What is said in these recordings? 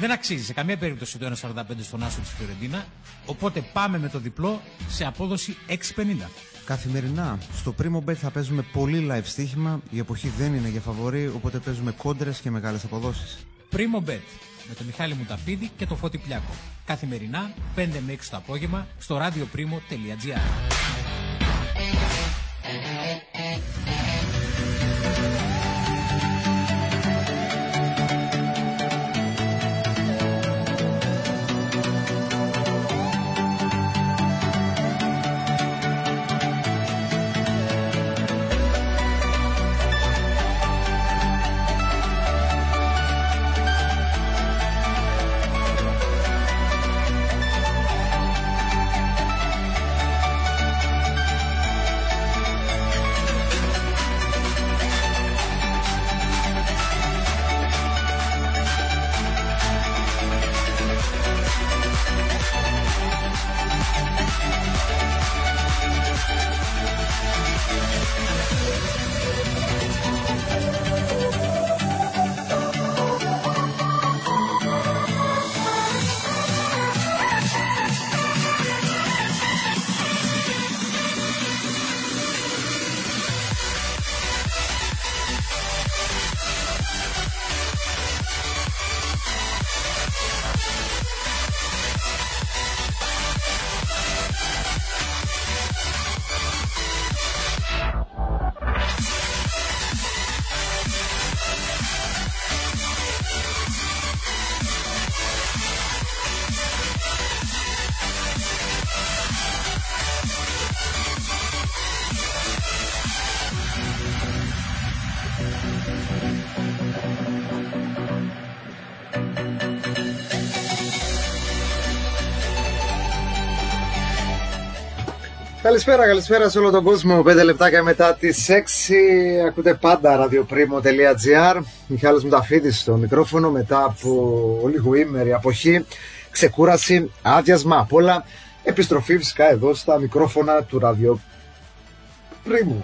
Δεν αξίζει σε καμία περίπτωση το 1,45 στον άσο της Φιωρεντίνα. Οπότε πάμε με το διπλό σε απόδοση 6,50. Καθημερινά στο Primo Bet θα παίζουμε πολύ live στοίχημα. Η εποχή δεν είναι για φαβορί, οπότε παίζουμε κόντρες και μεγάλες αποδόσεις. Primo Bet με τον Μιχάλη Μουταφίδη και τον Φώτη Πλιάκο. Καθημερινά 5 με 6 το απόγευμα στο radioprimo.gr. Καλησπέρα σε όλο τον κόσμο. 5 λεπτάκια μετά τις 6 ακούτε πάντα radioprimo.gr. Μιχάλης Μουταφίδης στο μικρόφωνο μετά από λιγοήμερη αποχή, ξεκούραση, άδειασμα απ' όλα. Επιστροφή φυσικά εδώ στα μικρόφωνα του radioprimo.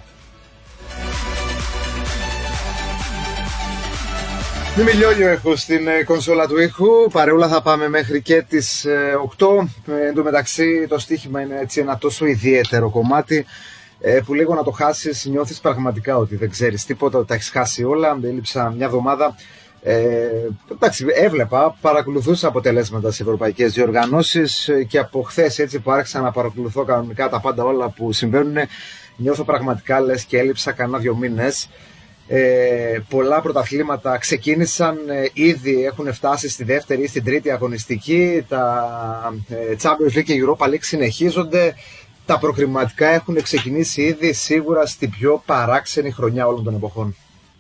Μιμιλιόλιο έχω στην κονσόλα του ήχου. Παρεούλα θα πάμε μέχρι και τις 8. Εν τω μεταξύ το στοίχημα είναι έτσι ένα τόσο ιδιαίτερο κομμάτι που λίγο να το χάσεις νιώθεις πραγματικά ότι δεν ξέρεις τίποτα, ότι τα έχεις χάσει όλα. Έλειψα μια εβδομάδα. Εντάξει, έβλεπα, παρακολουθούσα αποτελέσματα σε ευρωπαϊκές διοργανώσεις και από χθες έτσι που άρχισα να παρακολουθώ κανονικά τα πάντα όλα που συμβαίνουν, νιώθω πραγματικά λες και έλειψα κανένα 2 μήνες. Πολλά πρωταθλήματα ξεκίνησαν, ήδη έχουν φτάσει στη δεύτερη ή στην τρίτη αγωνιστική. Τα Champions League και Europa League συνεχίζονται. Τα προκριματικά έχουν ξεκινήσει ήδη, σίγουρα στην πιο παράξενη χρονιά όλων των εποχών.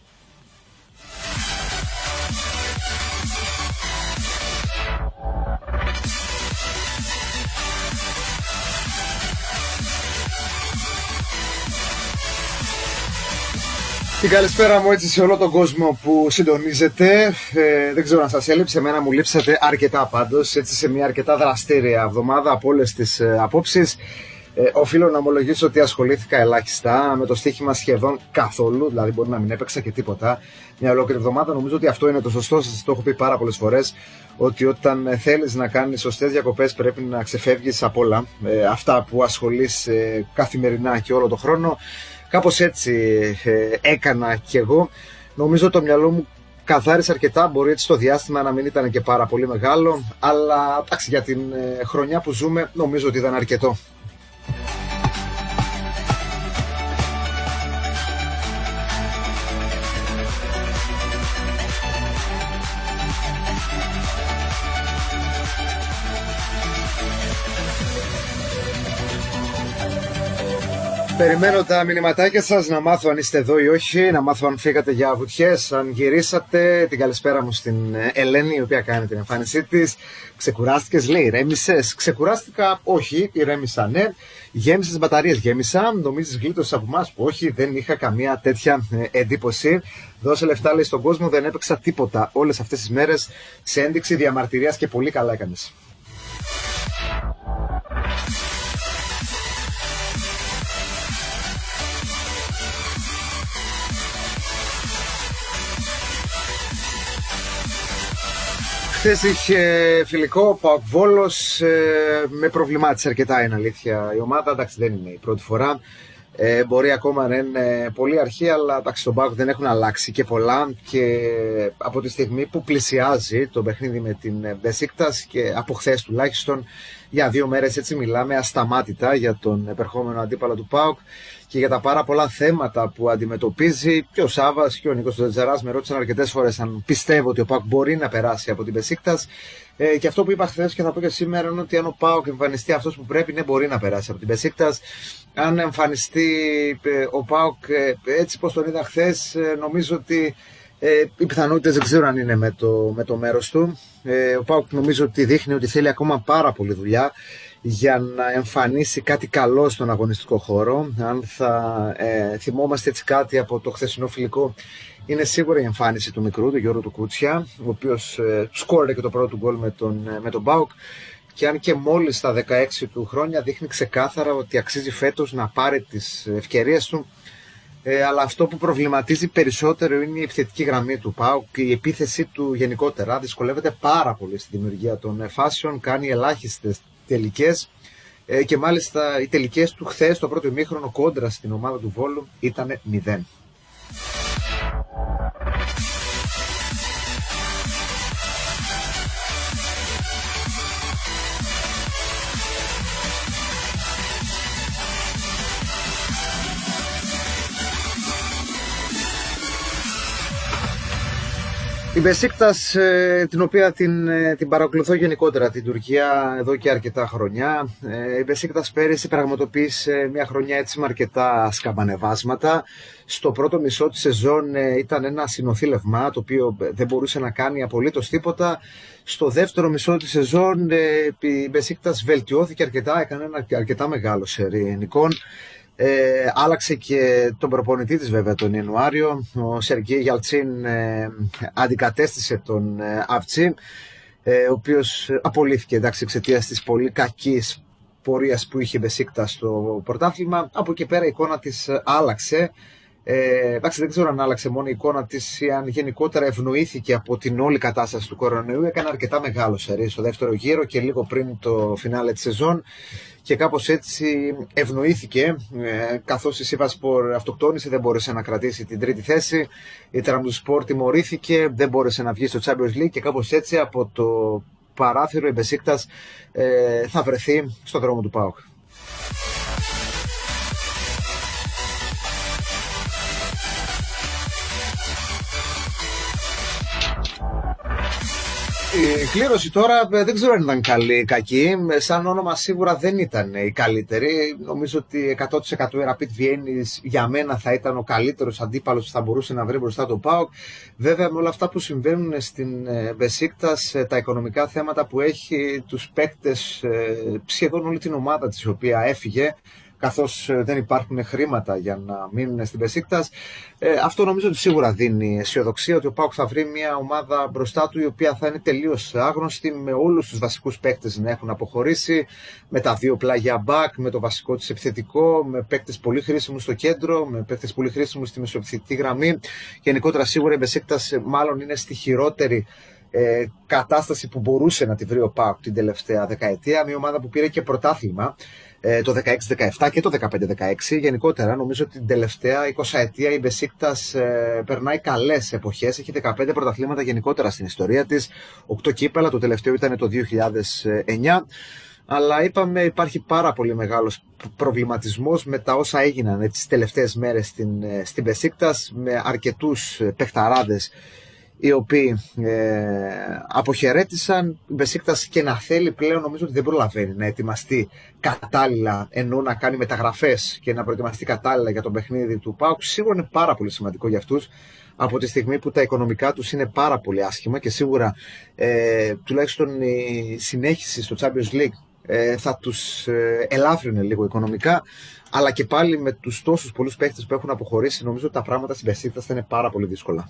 Την καλησπέρα μου έτσι σε όλο τον κόσμο που συντονίζεται. Δεν ξέρω αν σας έλειψε, εμένα μου λείψατε αρκετά πάντως, έτσι σε μια αρκετά δραστήρια εβδομάδα από όλες τις απόψεις. Οφείλω να ομολογήσω ότι ασχολήθηκα ελάχιστα με το στοίχημα σχεδόν καθόλου, δηλαδή μπορεί να μην έπαιξα και τίποτα μια ολόκληρη εβδομάδα. Νομίζω ότι αυτό είναι το σωστό, σας το έχω πει πάρα πολλές φορές, ότι όταν θέλεις να κάνεις σωστές διακοπές πρέπει να ξεφεύγεις από όλα αυτά που ασχολείς καθημερινά και όλο τον χρόνο. Κάπως έτσι έκανα κι εγώ. Νομίζω το μυαλό μου καθάρισε αρκετά. Μπορεί έτσι το διάστημα να μην ήταν και πάρα πολύ μεγάλο, αλλά εντάξει, για την χρονιά που ζούμε νομίζω ότι ήταν αρκετό. Περιμένω τα μηνυματάκια σας, να μάθω αν είστε εδώ ή όχι, να μάθω αν φύγατε για βουτιές, αν γυρίσατε. Την καλησπέρα μου στην Ελένη, η οποία κάνει την εμφάνισή της. Ξεκουράστηκες, λέει, ηρέμησες? Ξεκουράστηκα, όχι, ηρέμησα, ναι. Γέμισες μπαταρίες? Γέμισα. Νομίζεις γλίτωσες από εμάς? Όχι, δεν είχα καμία τέτοια εντύπωση. Δώσε λεφτά, λέει, στον κόσμο, δεν έπαιξα τίποτα όλες αυτές τις μέρες, σε ένδειξη διαμαρτυρίας και πολύ καλά έκανες. Χθες είχε φιλικό ο ΠΑΟΚ Βόλος, με προβλημάτισε αρκετά, είναι αλήθεια η ομάδα. Εντάξει, δεν είναι η πρώτη φορά. Μπορεί ακόμα να είναι πολύ αρχή, αλλά εντάξει, στον ΠΑΟΚ δεν έχουν αλλάξει και πολλά. Και από τη στιγμή που πλησιάζει το παιχνίδι με την Μπεσίκτας, και από χθες τουλάχιστον, για 2 μέρες έτσι μιλάμε ασταμάτητα για τον επερχόμενο αντίπαλο του ΠΑΟΚ και για τα πάρα πολλά θέματα που αντιμετωπίζει. Και ο Σάββας και ο Νίκος Τζετζαράς με ρώτησαν αρκετές φορές αν πιστεύω ότι ο ΠΑΟΚ μπορεί να περάσει από την Μπεσίκτας. Και αυτό που είπα χθες και θα πω και σήμερα είναι ότι αν ο ΠΑΟΚ εμφανιστεί αυτός που πρέπει, ναι, μπορεί να περάσει από την Μπεσίκτας. Αν εμφανιστεί ο ΠΑΟΚ έτσι πως τον είδα χθες, νομίζω ότι οι πιθανότητες δεν ξέρω αν είναι με το μέρος του. Ο ΠΑΟΚ νομίζω ότι δείχνει ότι θέλει ακόμα πάρα πολύ δουλειά για να εμφανίσει κάτι καλό στον αγωνιστικό χώρο. Αν θα θυμόμαστε έτσι κάτι από το χθεσινό φιλικό, είναι σίγουρα η εμφάνιση του μικρού, του Γιώργου του Κούτσια, ο οποίος σκόρε και το πρώτο του γκολ με τον ΠΑΟΚ. Και αν και μόλις στα 16 του χρόνια, δείχνει ξεκάθαρα ότι αξίζει φέτος να πάρει τις ευκαιρίες του. Αλλά αυτό που προβληματίζει περισσότερο είναι η επιθετική γραμμή του ΠΑΟΚ και η επίθεσή του γενικότερα. Δυσκολεύεται πάρα πολύ στη δημιουργία των φάσεων, κάνει ελάχιστες τελικές και μάλιστα οι τελικές του χθες, το πρώτο ημίχρονο κόντρα στην ομάδα του Βόλου, ήταν 0. Η Μπεσίκτας, την οποία την παρακολουθώ γενικότερα την Τουρκία εδώ και αρκετά χρόνια. Η Μπεσίκτας πέρυσι πραγματοποίησε μια χρονιά έτσι με αρκετά σκαμπανεβάσματα. Στο πρώτο μισό της σεζόν ήταν ένα συνοθήλευμα το οποίο δεν μπορούσε να κάνει απολύτως τίποτα. Στο δεύτερο μισό της σεζόν η Μπεσίκτας βελτιώθηκε αρκετά, έκανε ένα αρκετά μεγάλο σερί νικών. Άλλαξε και τον προπονητή της βέβαια τον Ιανουάριο. Ο Σεργέη Γιαλτσίν αντικατέστησε τον Αυτσί, ο οποίος απολύθηκε εξαιτίας της πολύ κακής πορείας που είχε η Μπεσίκτας στο πρωτάθλημα. Από εκεί πέρα η εικόνα της άλλαξε. Δεν ξέρω αν άλλαξε μόνο η εικόνα της ή αν γενικότερα ευνοήθηκε από την όλη κατάσταση του κορονοϊού. Έκανε αρκετά μεγάλο σερί στο δεύτερο γύρο και λίγο πριν το φινάλε της σεζόν και κάπως έτσι ευνοήθηκε, καθώς η Σίβασπορ αυτοκτόνησε, δεν μπόρεσε να κρατήσει την τρίτη θέση. Η Τραμπζονσπορ τιμωρήθηκε, δεν μπόρεσε να βγει στο Champions League και κάπως έτσι από το παράθυρο η Μπεσίκτας θα βρεθεί στον δρόμο του ΠΑΟΚ. Η κλήρωση τώρα δεν ξέρω αν ήταν καλή ή κακή. Σαν όνομα σίγουρα δεν ήταν η καλύτερη. Νομίζω ότι 100% η Rapid Vienna για μένα θα ήταν ο καλύτερος αντίπαλος που θα μπορούσε να βρει μπροστά το ΠΑΟΚ. Βέβαια με όλα αυτά που συμβαίνουν στην Μπεσίκτας, τα οικονομικά θέματα που έχει, τους παίκτες, σχεδόν όλη την ομάδα της η οποία έφυγε, καθώς δεν υπάρχουν χρήματα για να μείνουν στην Μπεσίκτας. Αυτό νομίζω ότι σίγουρα δίνει αισιοδοξία ότι ο ΠΑΟΚ θα βρει μια ομάδα μπροστά του η οποία θα είναι τελείως άγνωστη, με όλους τους βασικούς παίκτες να έχουν αποχωρήσει, με τα δύο πλάγια μπακ, με το βασικό της επιθετικό, με παίκτες πολύ χρήσιμους στο κέντρο, με παίκτες πολύ χρήσιμους στη μεσοεπιθετική γραμμή. Γενικότερα σίγουρα η Μπεσίκτας μάλλον είναι στη χειρότερη κατάσταση που μπορούσε να τη βρει ο ΠΑΟΚ την τελευταία δεκαετία. Μια ομάδα που πήρε και πρωτάθλημα το 16-17 και το 15-16. Γενικότερα νομίζω ότι την τελευταία 20 ετία η Μπεσίκτας περνάει καλές εποχές. Έχει 15 πρωταθλήματα γενικότερα στην ιστορία της, 8 κύπελα, το τελευταίο ήταν το 2009. Αλλά είπαμε υπάρχει πάρα πολύ μεγάλος προβληματισμός με τα όσα έγιναν τις τελευταίες μέρες στην Μπεσίκτας, με αρκετούς παιχταράδες οι οποίοι αποχαιρέτησαν. Η Μπεσίκτας και να θέλει πλέον νομίζω ότι δεν προλαβαίνει να ετοιμαστεί κατάλληλα, ενώ να κάνει μεταγραφές και να προετοιμαστεί κατάλληλα για το παιχνίδι του ΠΑΟΚ. Σίγουρα είναι πάρα πολύ σημαντικό για αυτούς, από τη στιγμή που τα οικονομικά τους είναι πάρα πολύ άσχημα και σίγουρα τουλάχιστον η συνέχιση στο Champions League θα τους ελάφρυνε λίγο οικονομικά, αλλά και πάλι με τους τόσους πολλούς παίχτες που έχουν αποχωρήσει νομίζω ότι τα πράγματα στην Μπεσίκτας θα είναι πάρα πολύ δύσκολα.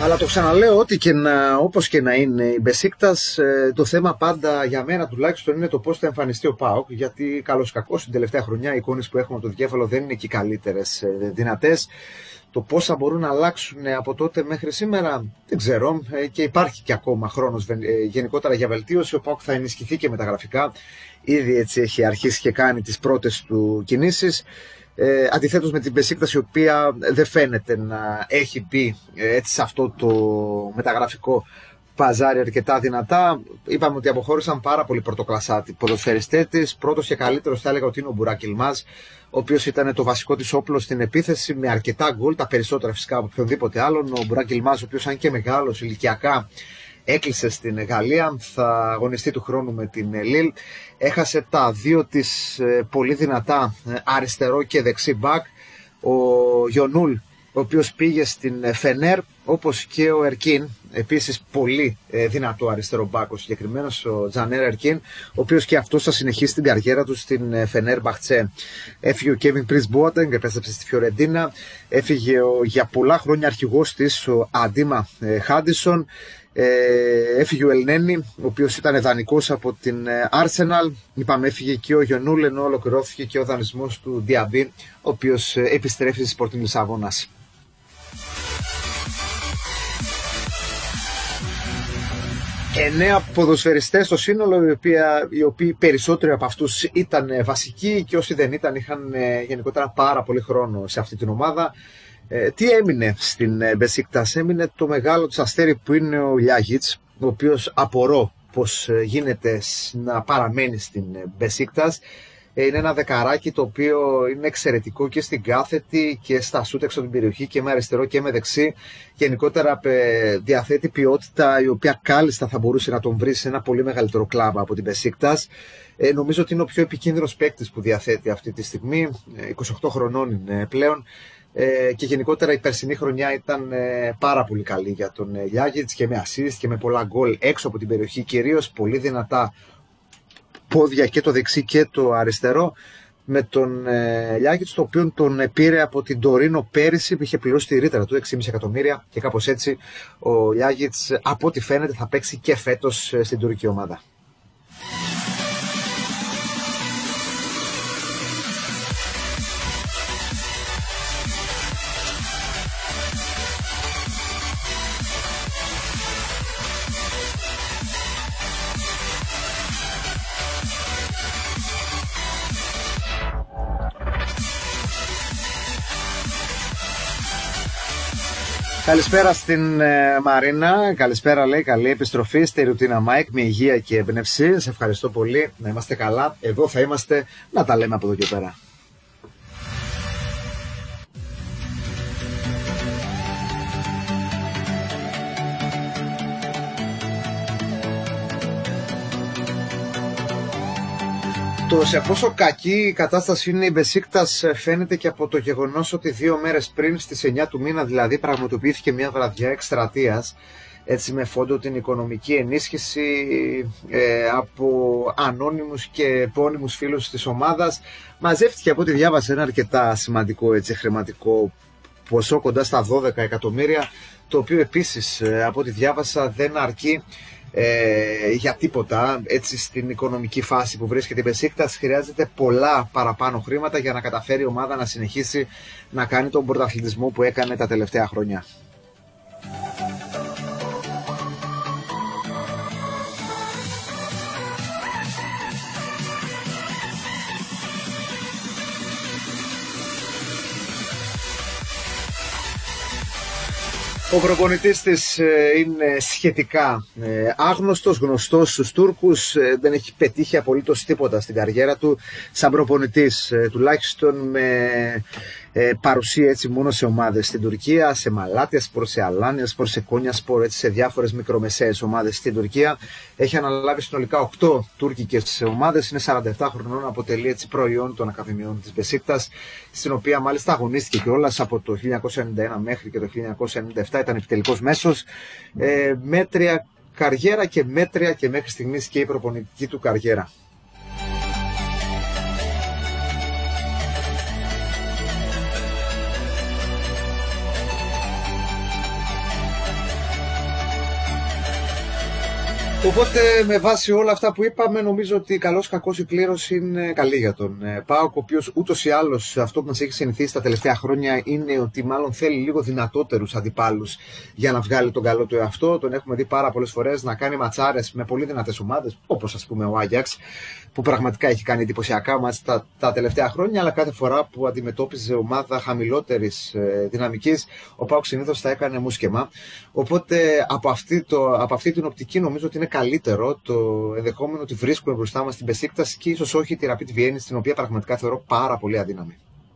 Αλλά το ξαναλέω, όπως και να είναι η Μπεσίκτας, το θέμα πάντα για μένα τουλάχιστον είναι το πώς θα εμφανιστεί ο ΠΑΟΚ. Γιατί καλώς κακώς την τελευταία χρονιά οι εικόνες που έχουμε από το Δικέφαλο δεν είναι και οι καλύτερες δυνατές. Το πώς θα μπορούν να αλλάξουν από τότε μέχρι σήμερα δεν ξέρω, και υπάρχει και ακόμα χρόνος γενικότερα για βελτίωση. Ο ΠΑΟΚ θα ενισχυθεί και μεταγραφικά. Ήδη έτσι έχει αρχίσει και κάνει τις πρώτες του κινήσεις. Αντιθέτως με την Μπεσίκτας, η οποία δεν φαίνεται να έχει μπει έτσι σε αυτό το μεταγραφικό παζάρι αρκετά δυνατά. Είπαμε ότι αποχώρησαν πάρα πολύ πρωτοκλασσάτι ποδοσφαιριστές της. Πρώτος και καλύτερος θα έλεγα ότι είναι ο Μπουράκ Ιλμάζ, ο οποίος ήταν το βασικό της όπλο στην επίθεση με αρκετά γκολ, τα περισσότερα φυσικά από οποιονδήποτε άλλον. Ο Μπουράκ Ιλμάζ, ο οποίος αν και μεγάλος ηλικιακά, έκλεισε στην Γαλλία, θα αγωνιστεί του χρόνου με την Λίλ. Έχασε τα δύο της πολύ δυνατά αριστερό και δεξί μπακ. Ο Γιονούλ, ο οποίος πήγε στην Φενέρ, όπως και ο Ερκίν, επίσης πολύ δυνατό αριστερό μπακ, ο συγκεκριμένος ο Τζανέρ Ερκίν, ο οποίος και αυτός θα συνεχίσει την καριέρα του στην Φενέρ Μπαχτσέ. Έφυγε ο Κέβιν Πρις Μπόατενγκ, επέστρεψε στη Φιωρεντίνα. Έφυγε για πολλά χρόνια αρχηγός της ο Αντίμα Χάντισον. Έφυγε ο Ελνένη, ο οποίος ήταν δανεικός από την Arsenal. Είπαμε, έφυγε και ο Γιονούλ, ενώ ολοκληρώθηκε και ο δανεισμός του Διαμπή, ο οποίος επιστρέφει στη Sporting Λισαβόνας. 9 ποδοσφαιριστές στο σύνολο, οι οποίοι περισσότεροι από αυτούς ήταν βασικοί και όσοι δεν ήταν είχαν γενικότερα πάρα πολύ χρόνο σε αυτή την ομάδα. Τι έμεινε στην Μπεσίκτας? Έμεινε το μεγάλο της αστέρι που είναι ο Λιάγιτς, ο οποίος απορώ πως γίνεται να παραμένει στην Μπεσίκτας. Είναι ένα δεκαράκι το οποίο είναι εξαιρετικό και στην κάθετη και στα σούτ έξω από την περιοχή και με αριστερό και με δεξί. Γενικότερα διαθέτει ποιότητα η οποία κάλλιστα θα μπορούσε να τον βρει σε ένα πολύ μεγαλύτερο κλαμπ από την Μπεσίκτας. Νομίζω ότι είναι ο πιο επικίνδυνος παίκτης που διαθέτει αυτή τη στιγμή. 28 χρονών είναι πλέον. Και γενικότερα η περσινή χρονιά ήταν πάρα πολύ καλή για τον Λιάγιτς και με assist και με πολλά γκολ έξω από την περιοχή, κυρίως πολύ δυνατά πόδια και το δεξί και το αριστερό, με τον Λιάγιτς, το οποίο τον πήρε από την Τωρίνο πέρυσι που είχε πληρώσει τη ρήτρα του 6,5 εκατομμύρια και κάπως έτσι ο Λιάγιτς από ό,τι φαίνεται θα παίξει και φέτος στην τουρκική ομάδα. Καλησπέρα στην Μαρίνα, καλησπέρα, λέει, καλή επιστροφή στη ρουτίνα Μάικ με υγεία και έμπνευση. Σε ευχαριστώ πολύ, να είμαστε καλά, εδώ θα είμαστε, να τα λέμε από εδώ και πέρα. Το σε πόσο κακή η κατάσταση είναι η Μπεσίκτας φαίνεται και από το γεγονός ότι 2 μέρες πριν, στις 9 του μήνα δηλαδή, πραγματοποιήθηκε μια βραδιά εκστρατείας, έτσι με φόντο την οικονομική ενίσχυση από ανώνυμους και επώνυμους φίλους της ομάδας. Μαζεύτηκε, από ό,τι διάβασα, ένα αρκετά σημαντικό χρηματικό ποσό, κοντά στα 12 εκατομμύρια, το οποίο επίσης από ό,τι διάβασα δεν αρκεί για τίποτα. Έτσι, στην οικονομική φάση που βρίσκεται η Μπεσίκτας χρειάζεται πολλά παραπάνω χρήματα για να καταφέρει η ομάδα να συνεχίσει να κάνει τον πρωταθλητισμό που έκανε τα τελευταία χρόνια. Ο προπονητής της είναι σχετικά άγνωστος, γνωστός στους Τούρκους, δεν έχει πετύχει απολύτως τίποτα στην καριέρα του σαν προπονητής, τουλάχιστον με παρουσία έτσι μόνο σε ομάδες στην Τουρκία, σε Μαλάτια Σπορ, σε Αλάνια Σπορ, σε Κόνια Σπορ, έτσι σε διάφορες μικρομεσαίες ομάδες στην Τουρκία. Έχει αναλάβει συνολικά 8 τουρκικές ομάδες, είναι 47 χρονών, αποτελεί έτσι προϊόν των ακαδημιών της Μπεσίκτας, στην οποία μάλιστα αγωνίστηκε κιόλας από το 1991 μέχρι και το 1997, ήταν επιτελικός μέσος. Μέτρια καριέρα και μέτρια και μέχρι στιγμής και η προπονητική του καριέρα. Οπότε με βάση όλα αυτά που είπαμε, νομίζω ότι καλώς κακώς η κλήρωση είναι καλή για τον ΠΑΟΚ, ο οποίος ούτως ή άλλως αυτό που μας έχει συνηθίσει τα τελευταία χρόνια είναι ότι μάλλον θέλει λίγο δυνατότερους αντιπάλους για να βγάλει τον καλό του εαυτό. Τον έχουμε δει πάρα πολλές φορές να κάνει ματσάρες με πολύ δυνατές ομάδες, όπως ας πούμε ο Άγιαξ, που πραγματικά έχει κάνει εντυπωσιακά μάτς τα τελευταία χρόνια, αλλά κάθε φορά που αντιμετώπιζε ομάδα χαμηλότερης δυναμικής, ο ΠΑΟΚ συνήθως τα έκανε μουσκεμά. Οπότε από αυτή την οπτική νομίζω ότι είναι καλύτερο το ενδεχόμενο ότι βρίσκουμε μπροστά μας την Μπεσίκτας και ίσως όχι τη Rapid Βιέννη, την οποία πραγματικά θεωρώ πάρα πολύ αδύναμη.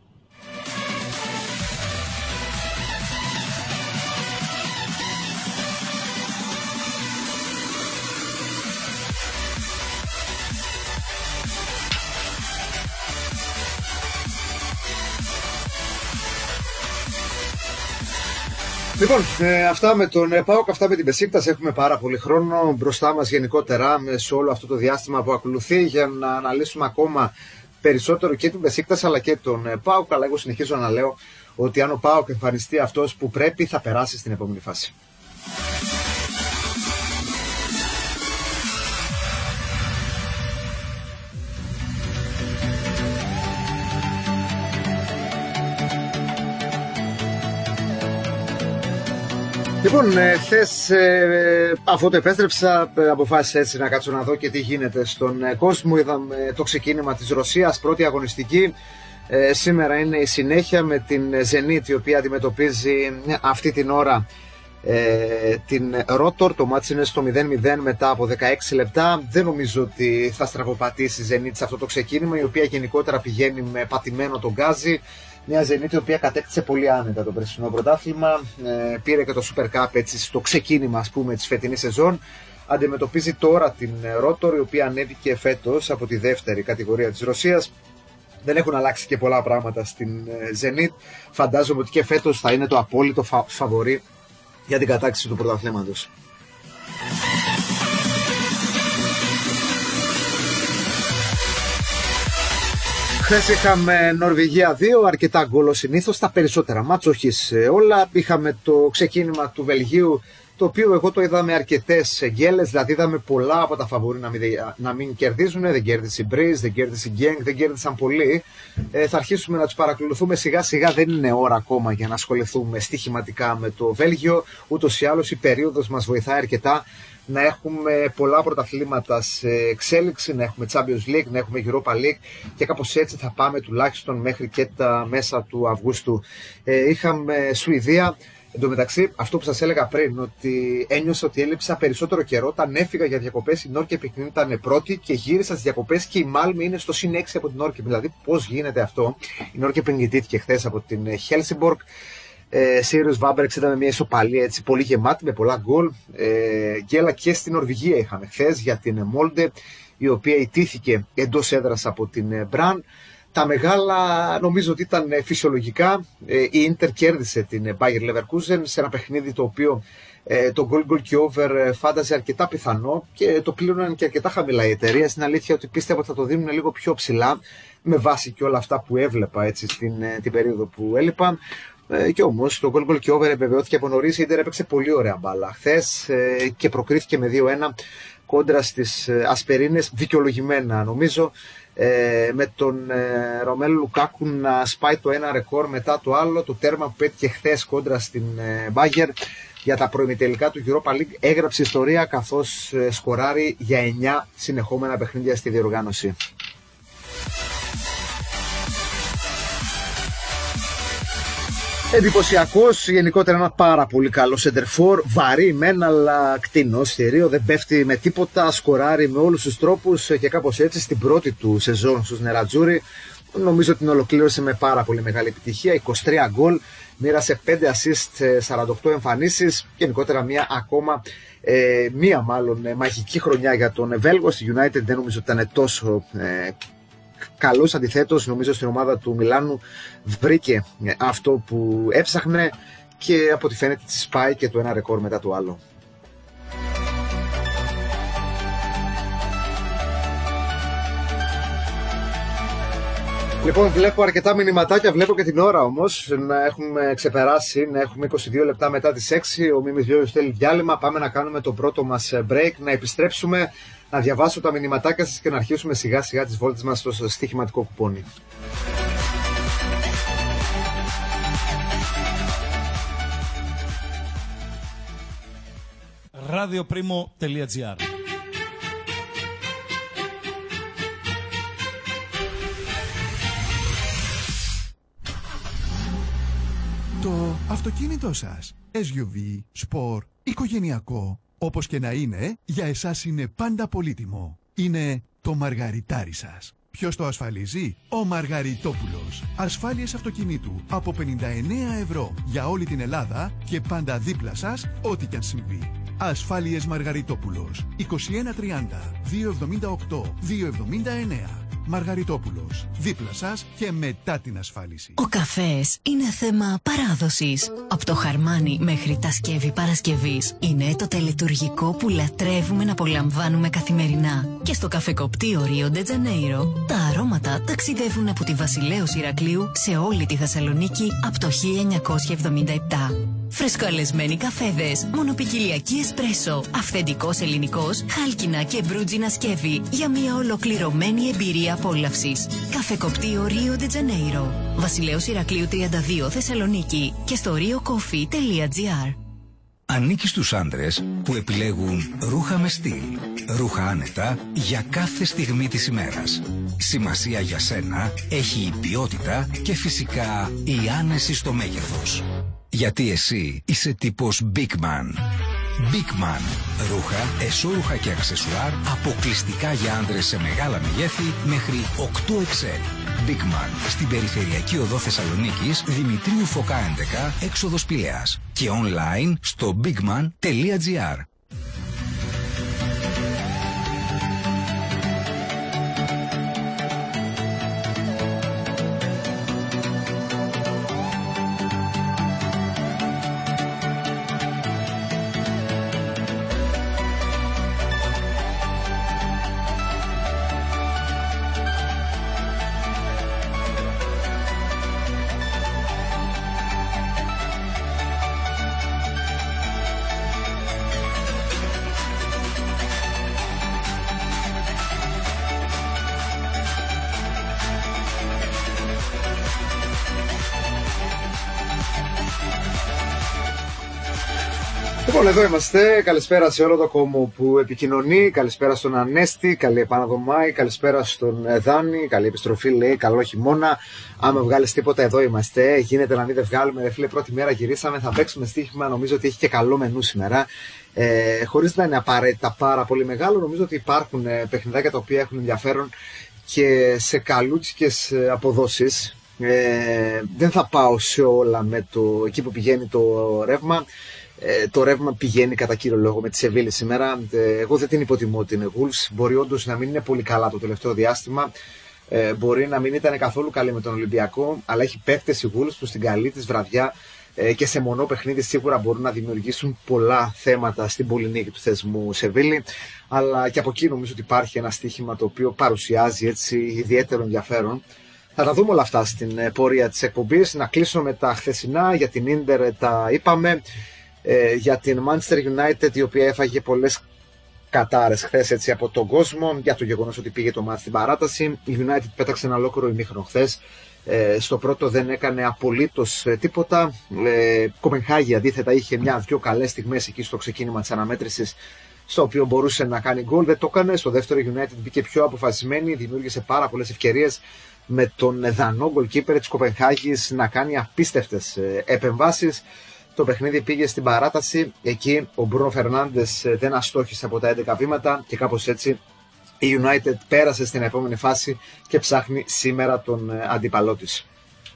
Λοιπόν, αυτά με τον ΠΑΟΚ, αυτά με την Μπεσίκτας. Έχουμε πάρα πολύ χρόνο μπροστά μας γενικότερα σε όλο αυτό το διάστημα που ακολουθεί για να αναλύσουμε ακόμα περισσότερο και την Μπεσίκτας αλλά και τον ΠΑΟΚ. Αλλά εγώ συνεχίζω να λέω ότι αν ο ΠΑΟΚ εμφανιστεί αυτός που πρέπει, θα περάσει στην επόμενη φάση. Λοιπόν, χθες αφού το επέστρεψα, αποφάσισα έτσι να κάτσω να δω και τι γίνεται στον κόσμο. Είδαμε το ξεκίνημα της Ρωσίας, πρώτη αγωνιστική. Σήμερα είναι η συνέχεια με την Zenit, η οποία αντιμετωπίζει αυτή την ώρα την Rotor. Το μάτς είναι στο 0-0 μετά από 16 λεπτά. Δεν νομίζω ότι θα στραβοπατήσει η Zenit σε αυτό το ξεκίνημα, η οποία γενικότερα πηγαίνει με πατημένο τον γκάζι. Μια Zenit η οποία κατέκτησε πολύ άνετα το περσινό πρωτάθλημα, πήρε και το Super Cup έτσι στο ξεκίνημα ας πούμε της φετινής σεζόν. Αντιμετωπίζει τώρα την Rotor, η οποία ανέβηκε φέτος από τη δεύτερη κατηγορία της Ρωσίας. Δεν έχουν αλλάξει και πολλά πράγματα στην Zenit. Φαντάζομαι ότι και φέτος θα είναι το απόλυτο φαβορί για την κατάκτηση του πρωταθλήματος. Χθες είχαμε Νορβηγία 2, αρκετά γκολ ως συνήθως, τα περισσότερα μάτς, όχι σε όλα. Είχαμε το ξεκίνημα του Βελγίου, το οποίο εγώ το είδα με αρκετές γκέλες, δηλαδή είδαμε πολλά από τα φαβορί να μην κερδίζουν. Δεν κέρδισε η Breeze, δεν κέρδισε η Genk, δεν κέρδισαν πολλοί. Θα αρχίσουμε να τους παρακολουθούμε σιγά σιγά, δεν είναι ώρα ακόμα για να ασχοληθούμε στοιχηματικά με το Βέλγιο. Ούτως ή άλλως η περίοδος μας βοηθάει αρκετά να έχουμε πολλά πρωταθλήματα σε εξέλιξη, να έχουμε Champions League, να έχουμε Europa League και κάπως έτσι θα πάμε τουλάχιστον μέχρι και τα μέσα του Αυγούστου. Είχαμε Σουηδία. Εν τω μεταξύ, αυτό που σας έλεγα πριν, ότι ένιωσα ότι έλειψα περισσότερο καιρό όταν έφυγα για διακοπές. Η Norrköping ήταν πρώτη και γύρισα στις διακοπές και η Malmö είναι στο συν 6 από την Norrköping. Δηλαδή, πώς γίνεται αυτό? Η Norrköping ιτήθηκε χθες από την Helsingborg. Sirius Varberg είδαμε μια ισοπαλία έτσι, πολύ γεμάτη με πολλά γκολ. Γκέλα και στην Νορβηγία είχαμε χθες για την Molde, η οποία ιτήθηκε εντός έδρας από την Brann. Τα μεγάλα νομίζω ότι ήταν φυσιολογικά. Η Inter κέρδισε την Bayer Leverkusen σε ένα παιχνίδι το οποίο το goal και over φάνταζε αρκετά πιθανό και το πλήρωναν και αρκετά χαμηλά η εταιρεία. Στην αλήθεια ότι πίστευα ότι θα το δίνουν λίγο πιο ψηλά με βάση και όλα αυτά που έβλεπα έτσι, την περίοδο που έλειπαν. Και όμως το goal και over επιβεβαιώθηκε από νωρίς. Η Inter έπαιξε πολύ ωραία μπάλα χθες και προκρίθηκε με 2-1 κόντρα στις Ασπερίνες, δικαιολογημένα νομίζω, με τον Ρωμέλου Λουκάκου να σπάει το ένα ρεκόρ μετά το άλλο. Το τέρμα που πέτυχε χθες κόντρα στην Bayern για τα προημιτελικά του Europa League έγραψε ιστορία, καθώς σκοράρει για 9 συνεχόμενα παιχνίδια στη διοργάνωση. Εντυπωσιακός, γενικότερα ένα πάρα πολύ καλό σεντερφόρ, βαρύ μεν αλλά κτήνος, θηρίο, δεν πέφτει με τίποτα, σκοράρει με όλους τους τρόπους και κάπως έτσι στην πρώτη του σεζόν στους Νερατζούρι νομίζω ότι την ολοκλήρωσε με πάρα πολύ μεγάλη επιτυχία, 23 γκολ, μοίρασε 5 assist σε 48 εμφανίσεις, γενικότερα μία μαγική χρονιά για τον Βέλγο. Στη United δεν νομίζω ότι ήταν τόσο καλός, αντιθέτως νομίζω στην ομάδα του Μιλάνου βρήκε αυτό που έψαχνε και από ό,τι φαίνεται της σπάει και το ένα ρεκόρ μετά το άλλο. Λοιπόν, βλέπω αρκετά μηνυματάκια, βλέπω και την ώρα όμως να έχουμε ξεπεράσει, να έχουμε 22 λεπτά μετά τις 6. Ο Μίμης Βιώδης θέλει διάλειμμα. Πάμε να κάνουμε το πρώτο μας break, να επιστρέψουμε, να διαβάσω τα μηνυματάκια σας και να αρχίσουμε σιγά σιγά τις βόλτες μας στο στοιχηματικό κουπόνι. radioprimo.gr. Το αυτοκίνητό σας, SUV, sport, οικογενειακό, όπως και να είναι, για εσάς είναι πάντα πολύτιμο. Είναι το μαργαριτάρι σας. Ποιος το ασφαλίζει? Ο Μαργαριτόπουλος. Ασφάλειες αυτοκινήτου από 59 ευρώ για όλη την Ελλάδα και πάντα δίπλα σας, ό,τι κι αν συμβεί. Ασφάλειες Μαργαριτόπουλος. 2130 278 279. Μαργαριτόπουλος. Δίπλα σας και μετά την ασφάλιση. Ο καφές είναι θέμα παράδοσης. Από το χαρμάνι μέχρι τα σκεύη Παρασκευής. Είναι το τελετουργικό που λατρεύουμε να απολαμβάνουμε καθημερινά. Και στο καφεκοπτείο Ρίο ντε Τζανέιρο, τα αρώματα ταξιδεύουν από τη Βασιλέως Ηρακλείου σε όλη τη Θεσσαλονίκη από το 1977. Φρεσκοαλεσμένοι καφέδες, μονοπικιλιακή εσπρέσο, αυθεντικός ελληνικός, χάλκινα και μπρούτζινα σκεύη για μια ολοκληρωμένη εμπειρία απόλαυσης. Καφεκοπτείο Ρίο ντε Τζανέιρο, Βασιλέως Ηρακλείου 32 Θεσσαλονίκη και στο riocoffee.gr. Ανήκει στους άντρες που επιλέγουν ρούχα με στυλ, ρούχα άνετα για κάθε στιγμή της ημέρας. Σημασία για σένα έχει η ποιότητα και φυσικά η άνεση στο μέγεθος. Γιατί εσύ είσαι τύπος Big Man. Big Man. Ρούχα, εσώρουχα και αξεσουάρ αποκλειστικά για άντρες σε μεγάλα μεγέθη μέχρι 8XL. Big Man. Στην περιφερειακή οδό Θεσσαλονίκης, Δημητρίου Φωκά 11, έξοδος Πηλαίας. Και online στο bigman.gr. Λοιπόν, εδώ είμαστε. Καλησπέρα σε όλο το κόμμα που επικοινωνεί. Καλησπέρα στον Ανέστη. Καλή επάνωδο Μάη. Καλησπέρα στον Δάνη. Καλή επιστροφή, λέει. Καλό χειμώνα. Άμα βγάλεις τίποτα, εδώ είμαστε. Γίνεται να μην δεν βγάλουμε. Ρε φίλε, πρώτη μέρα γυρίσαμε. Θα παίξουμε στοίχημα. Νομίζω ότι έχει και καλό μενού σήμερα. Χωρίς να είναι απαραίτητα πάρα πολύ μεγάλο, νομίζω ότι υπάρχουν παιχνιδάκια τα οποία έχουν ενδιαφέρον και σε καλούτσικες αποδόσεις. Δεν θα πάω σε όλα με το εκεί που πηγαίνει το ρεύμα. Το ρεύμα πηγαίνει κατά κύριο λόγο με τη Σεβίλη σήμερα. Εγώ δεν την υποτιμώ την Wolves. Μπορεί όντως να μην είναι πολύ καλά το τελευταίο διάστημα. Μπορεί να μην ήταν καθόλου καλή με τον Ολυμπιακό. Αλλά έχει παίκτες η Wolves που στην καλή της βραδιά και σε μονό παιχνίδι σίγουρα μπορούν να δημιουργήσουν πολλά θέματα στην πολυνίκη του θεσμού Σεβίλη. Αλλά και από εκεί νομίζω ότι υπάρχει ένα στοίχημα το οποίο παρουσιάζει έτσι ιδιαίτερο ενδιαφέρον. Θα τα δούμε όλα αυτά στην πορεία της εκπομπής. Να κλείσω με τα χθεσινά. Για την Ίντερ τα είπαμε. Για την Manchester United, η οποία έφαγε πολλές κατάρες χθες έτσι από τον κόσμο για το γεγονός ότι πήγε το μάτς στην παράταση. Η United πέταξε ένα ολόκληρο ημίχρονο χθες. Στο πρώτο δεν έκανε απολύτως τίποτα. Κοπενχάγη αντίθετα είχε μια-δυο καλές στιγμές εκεί στο ξεκίνημα της αναμέτρησης, στο οποίο μπορούσε να κάνει γκολ. Δεν το έκανε. Στο δεύτερο United μπήκε πιο αποφασισμένη, δημιούργησε πάρα πολλές ευκαιρίες με τον Δανό goalkeeper της Κοπενχάγης να κάνει απίστευτες επεμβάσεις. Το παιχνίδι πήγε στην παράταση. Εκεί ο Μπρούνο Φερνάντες δεν αστόχησε από τα 11 βήματα και κάπως έτσι η United πέρασε στην επόμενη φάση και ψάχνει σήμερα τον αντίπαλό της.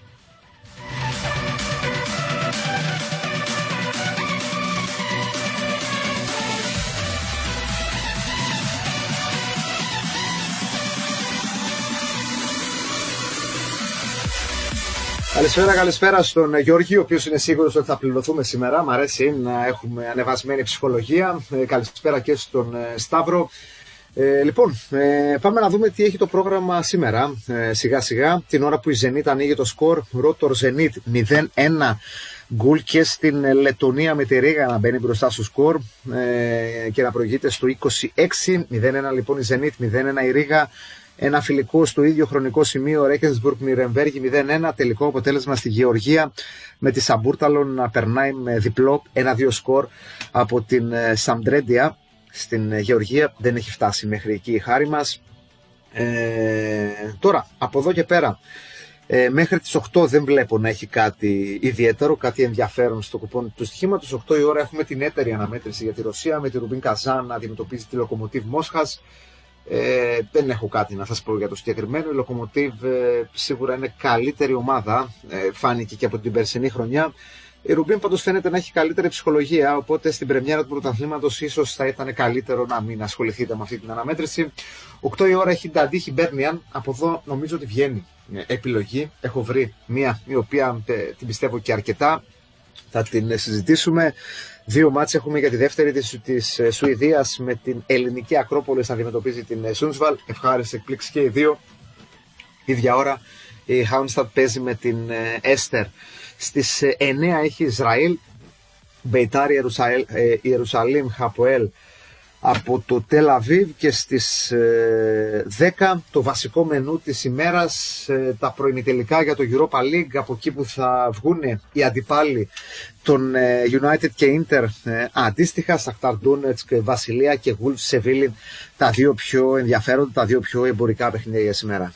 Καλησπέρα στον Γιώργη, ο οποίος είναι σίγουρος ότι θα πληρωθούμε σήμερα. Μ' αρέσει να έχουμε ανεβασμένη ψυχολογία. Καλησπέρα και στον Σταύρο. Λοιπόν, πάμε να δούμε τι έχει το πρόγραμμα σήμερα. Σιγά σιγά, την ώρα που η Zenit ανοίγει το σκορ, Rotor Zenit 0-1. Γκουλ και στην Λετωνία με τη Ρίγα να μπαίνει μπροστά στο σκορ και να προηγείται στο 26. 0-1 λοιπόν η Zenit, 0-1 η Ρίγα. Ένα φιλικό στο ίδιο χρονικό σημείο, Ρέκενσμπουργκ Νιρεμβέργη 0-1. Τελικό αποτέλεσμα στη Γεωργία με τη Σαμπούρταλον να περνάει με διπλό 1-2 σκορ από την Σαμπντρέντια. Στην Γεωργία δεν έχει φτάσει μέχρι εκεί η χάρη μας. Τώρα, από εδώ και πέρα, μέχρι τις 8 δεν βλέπω να έχει κάτι ιδιαίτερο, κάτι ενδιαφέρον στο κουπόνι του στοιχήματος. 8 η ώρα έχουμε την έτερη αναμέτρηση για τη Ρωσία με τη Ρουμπίν Καζάν να αντιμετωπίζει τη Λοκομοτίβ Μόσχας. Δεν έχω κάτι να σας πω για το συγκεκριμένο. Η Λοκομοτίβ σίγουρα είναι καλύτερη ομάδα, φάνηκε και από την περσινή χρονιά. Η Ρουμπίν πάντως φαίνεται να έχει καλύτερη ψυχολογία, οπότε στην πρεμιέρα του πρωταθλήματος ίσως θα ήταν καλύτερο να μην ασχοληθείτε με αυτή την αναμέτρηση. 8 η ώρα έχει Νταντίχη Μπέρνιαν, από εδώ νομίζω ότι βγαίνει επιλογή. Έχω βρει μία η οποία την πιστεύω και αρκετά, θα την συζητήσουμε. Δύο μάτς έχουμε για τη δεύτερη της Σουηδίας με την Ελληνική Ακρόπολη να αντιμετωπίζει την Σούντσβαλ. Ευχάριστη εκπλήξη και οι δύο. Ίδια ώρα η Χάουνσταντ παίζει με την Έστερ. Στις 9 έχει Ισραήλ, Μπεϊτάρ Ιερουσαλήμ Χαποέλ από το Τελ Αβίβ, και στις 10 το βασικό μενού της ημέρας, τα προημιτελικά για το Europa League, από εκεί που θα βγουν οι αντιπάλοι των United και Inter αντίστοιχα, Σαχτάρ Ντόνετσκ, Βασιλεία και Wolves Σεβίλη, τα δύο πιο ενδιαφέροντα, τα δύο πιο εμπορικά παιχνίδια για σήμερα.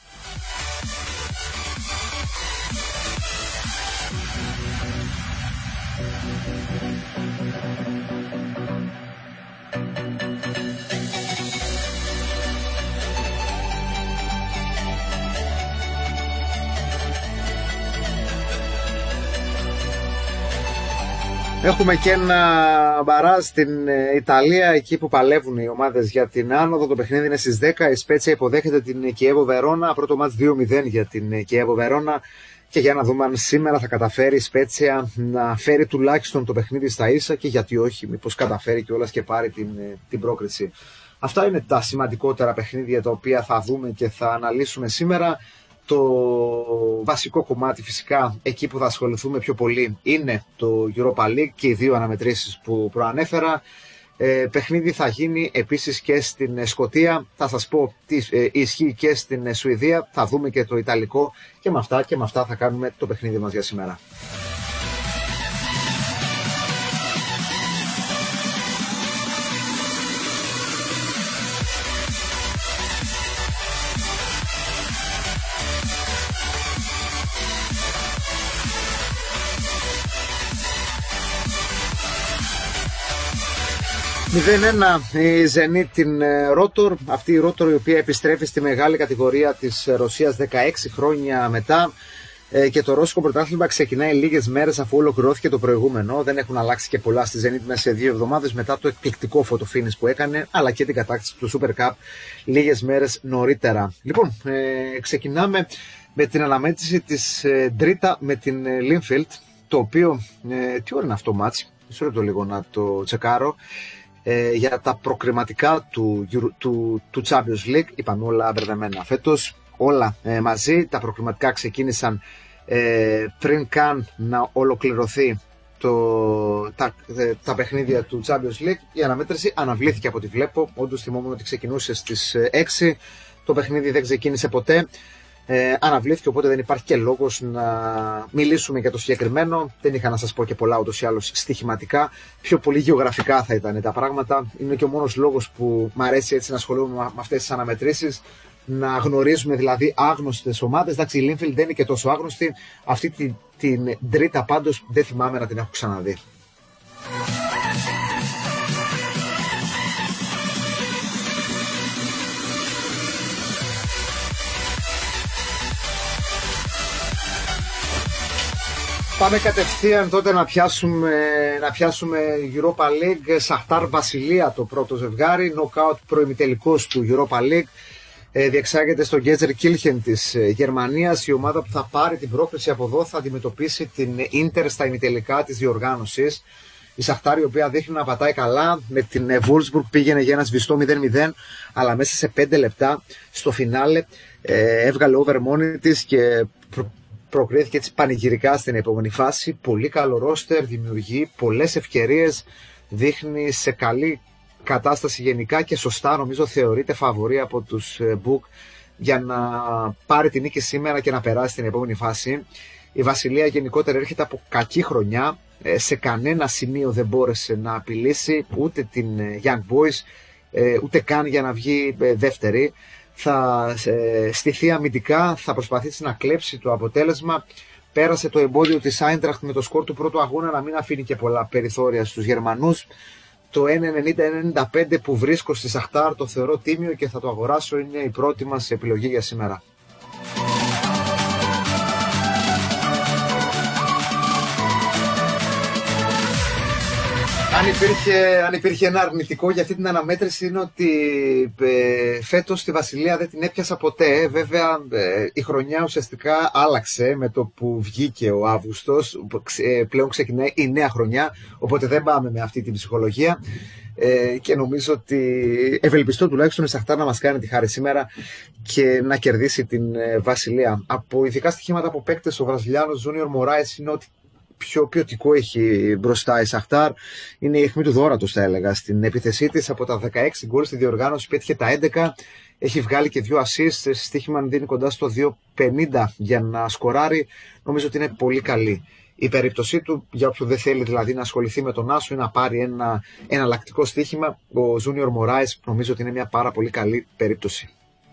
Έχουμε και ένα μπαράζ στην Ιταλία, εκεί που παλεύουν οι ομάδες για την άνοδο. Το παιχνίδι είναι στις 10. Η Σπέτσια υποδέχεται την Κιέβο Βερόνα. Πρώτο μάτς 2-0 για την Κιέβο Βερόνα. Και για να δούμε αν σήμερα θα καταφέρει η Σπέτσια να φέρει τουλάχιστον το παιχνίδι στα ίσα, και γιατί όχι, μήπως καταφέρει κιόλας και πάρει την πρόκριση. Αυτά είναι τα σημαντικότερα παιχνίδια τα οποία θα δούμε και θα αναλύσουμε σήμερα. Το βασικό κομμάτι φυσικά, εκεί που θα ασχοληθούμε πιο πολύ, είναι το Europa League και οι δύο αναμετρήσεις που προανέφερα. Παιχνίδι θα γίνει επίσης και στην Σκωτία. Θα σας πω τι ισχύει και στην Σουηδία. Θα δούμε και το Ιταλικό, και με αυτά θα κάνουμε το παιχνίδι μας για σήμερα. 0-1 η Zenit την Rotor, αυτή η Rotor η οποία επιστρέφει στη μεγάλη κατηγορία της Ρωσίας 16 χρόνια μετά, και το ρώσικο πρωτάθλημα ξεκινάει λίγες μέρες αφού ολοκληρώθηκε το προηγούμενο. Δεν έχουν αλλάξει και πολλά στη Zenit μέσα σε 2 εβδομάδες μετά το εκπληκτικό φωτοφίνις που έκανε, αλλά και την κατάκτηση του Super Cup λίγες μέρες νωρίτερα. Λοιπόν, ξεκινάμε με την αναμέτρηση της Ντρίτα με την Linfield, το οποίο, τι ώρα είναι αυτό το μάτς, μισό λεπτό λίγο να το τσεκάρω. Για τα προκριματικά του Champions League, είπαμε όλα μπερδεμένα φέτος, όλα μαζί. Τα προκριματικά ξεκίνησαν πριν καν να ολοκληρωθεί τα παιχνίδια του Champions League. Η αναμέτρηση αναβλήθηκε από ό,τι βλέπω. Όντως θυμόμουν ότι ξεκινούσε στις 6. Το παιχνίδι δεν ξεκίνησε ποτέ. Αναβλήθηκε, οπότε δεν υπάρχει και λόγος να μιλήσουμε για το συγκεκριμένο. Δεν είχα να σας πω και πολλά ούτως ή άλλως στοιχηματικά. Πιο πολύ γεωγραφικά θα ήταν τα πράγματα. Είναι και ο μόνος λόγος που μου αρέσει έτσι να ασχολούμαι με αυτές τις αναμετρήσεις. Να γνωρίζουμε δηλαδή άγνωστες ομάδες. Εντάξει, η Linfield δεν είναι και τόσο άγνωστη. Αυτή την Τρίτα πάντως δεν θυμάμαι να την έχω ξαναδεί. Πάμε κατευθείαν τότε να πιάσουμε Europa League. Σαχτάρ Βασιλεία το πρώτο ζευγάρι, νοκάουτ προημιτελικός του Europa League. Διεξάγεται στο Gelsenkirchen της Γερμανίας. Η ομάδα που θα πάρει την πρόκριση από εδώ θα αντιμετωπίσει την Inter στα ημιτελικά της διοργάνωσης. Η Σαχτάρ, η οποία δείχνει να πατάει καλά, με την Wolfsburg πήγαινε για ένα σβηστό 0-0, αλλά μέσα σε 5 λεπτά στο φινάλε έβγαλε over μόνη της και προκρίθηκε έτσι πανηγυρικά στην επόμενη φάση. Πολύ καλό ρόστερ, δημιουργεί πολλές ευκαιρίες, δείχνει σε καλή κατάσταση γενικά και σωστά νομίζω θεωρείται φαβορί από τους Μπουκ για να πάρει την νίκη σήμερα και να περάσει στην επόμενη φάση. Η Βασιλεία γενικότερα έρχεται από κακή χρονιά, σε κανένα σημείο δεν μπόρεσε να απειλήσει ούτε την Young Boys, ούτε καν για να βγει δεύτερη. Θα στηθεί αμυντικά, θα προσπαθήσει να κλέψει το αποτέλεσμα. Πέρασε το εμπόδιο της Άιντραχτ με το σκορ του πρώτου αγώνα να μην αφήνει και πολλά περιθώρια στους Γερμανούς. Το 1,90-1,95 που βρίσκω στη Σαχτάρ το θεωρώ τίμιο και θα το αγοράσω, είναι η πρώτη μας επιλογή για σήμερα. Αν υπήρχε ένα αρνητικό για αυτή την αναμέτρηση είναι ότι φέτος στη Βασιλεία δεν την έπιασα ποτέ. Βέβαια η χρονιά ουσιαστικά άλλαξε με το που βγήκε ο Αύγουστος. Πλέον ξεκινάει η νέα χρονιά, οπότε δεν πάμε με αυτή την ψυχολογία. Και νομίζω ότι ευελπιστώ τουλάχιστον η Σαχτάρ να μας κάνει τη χάρη σήμερα και να κερδίσει την Βασιλεία. Από ειδικά στοιχήματα από παίκτες, ο Βραζιλιάνος Junior Moraes είναι ότι πιο ποιοτικό έχει μπροστά η Σαχτάρ. Είναι η αιχμή του δώρατος, θα έλεγα. Στην επίθεσή της, από τα 16 γκολ στη διοργάνωση πέτυχε τα 11. Έχει βγάλει και 2 assists. Στοίχημα δίνει κοντά στο 2,50 για να σκοράρει. Νομίζω ότι είναι πολύ καλή. Η περίπτωσή του, για όποιον δεν θέλει δηλαδή να ασχοληθεί με τον άσο ή να πάρει ένα εναλλακτικό στοίχημα, ο Junior Moraes νομίζω ότι είναι μια πάρα πολύ καλή περίπτωση.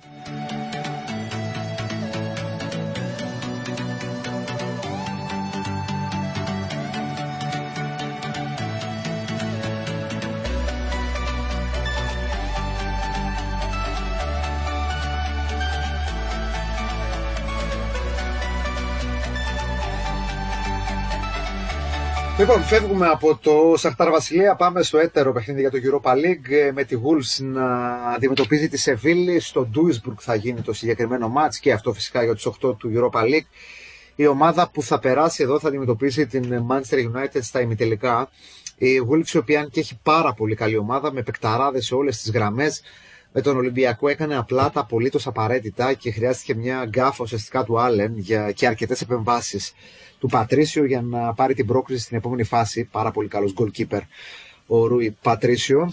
Λοιπόν, φεύγουμε από το Σαχτάρ Βασιλεία, πάμε στο έτερο παιχνίδι για το Europa League, με τη Wolves να αντιμετωπίζει τη Σεβίλη. Στο Duisburg θα γίνει το συγκεκριμένο μάτς και αυτό φυσικά για τους 8 του Europa League. Η ομάδα που θα περάσει εδώ θα αντιμετωπίσει την Manchester United στα ημιτελικά. Η Wolves, η οποία και έχει πάρα πολύ καλή ομάδα, με παικταράδες σε όλες τις γραμμές, με τον Ολυμπιακό έκανε απλά τα απολύτως απαραίτητα και χρειάστηκε μια γκάφα ουσιαστικά του Άλεν και αρκετές επεμβάσεις του Πατρίσιο για να πάρει την πρόκριση στην επόμενη φάση. Πάρα πολύ καλός goalkeeper ο Ρούι Πατρίσιο.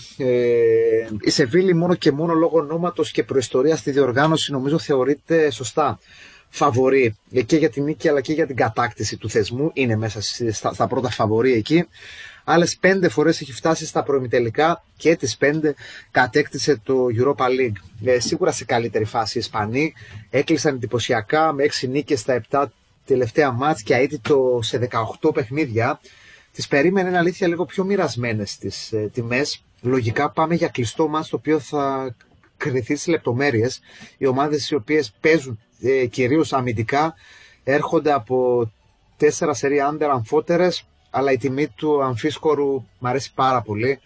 Η Σεβίλη μόνο και μόνο λόγω ονόματος και προϊστορία στη διοργάνωση νομίζω θεωρείται σωστά φαβορί και για την νίκη αλλά και για την κατάκτηση του θεσμού. Είναι μέσα στα πρώτα φαβορί εκεί. Άλλες 5 φορές έχει φτάσει στα προημιτελικά και τις 5 κατέκτησε το Europa League. Σίγουρα σε καλύτερη φάση οι Ισπανοί. Έκλεισαν εντυπωσιακά με 6 νίκες στα 7 τελευταία μάτς και αίτητο σε 18 παιχνίδια. Τις περίμενε, είναι αλήθεια, λίγο πιο μοιρασμένες τις τιμές. Λογικά πάμε για κλειστό μάτς το οποίο θα κρυθεί στις λεπτομέρειες. Οι ομάδες οι οποίες παίζουν κυρίως αμυντικά έρχονται από 4 σερί under αμφότερες, αλλά η τιμή του αμφίσκορου μου αρέσει πάρα πολύ.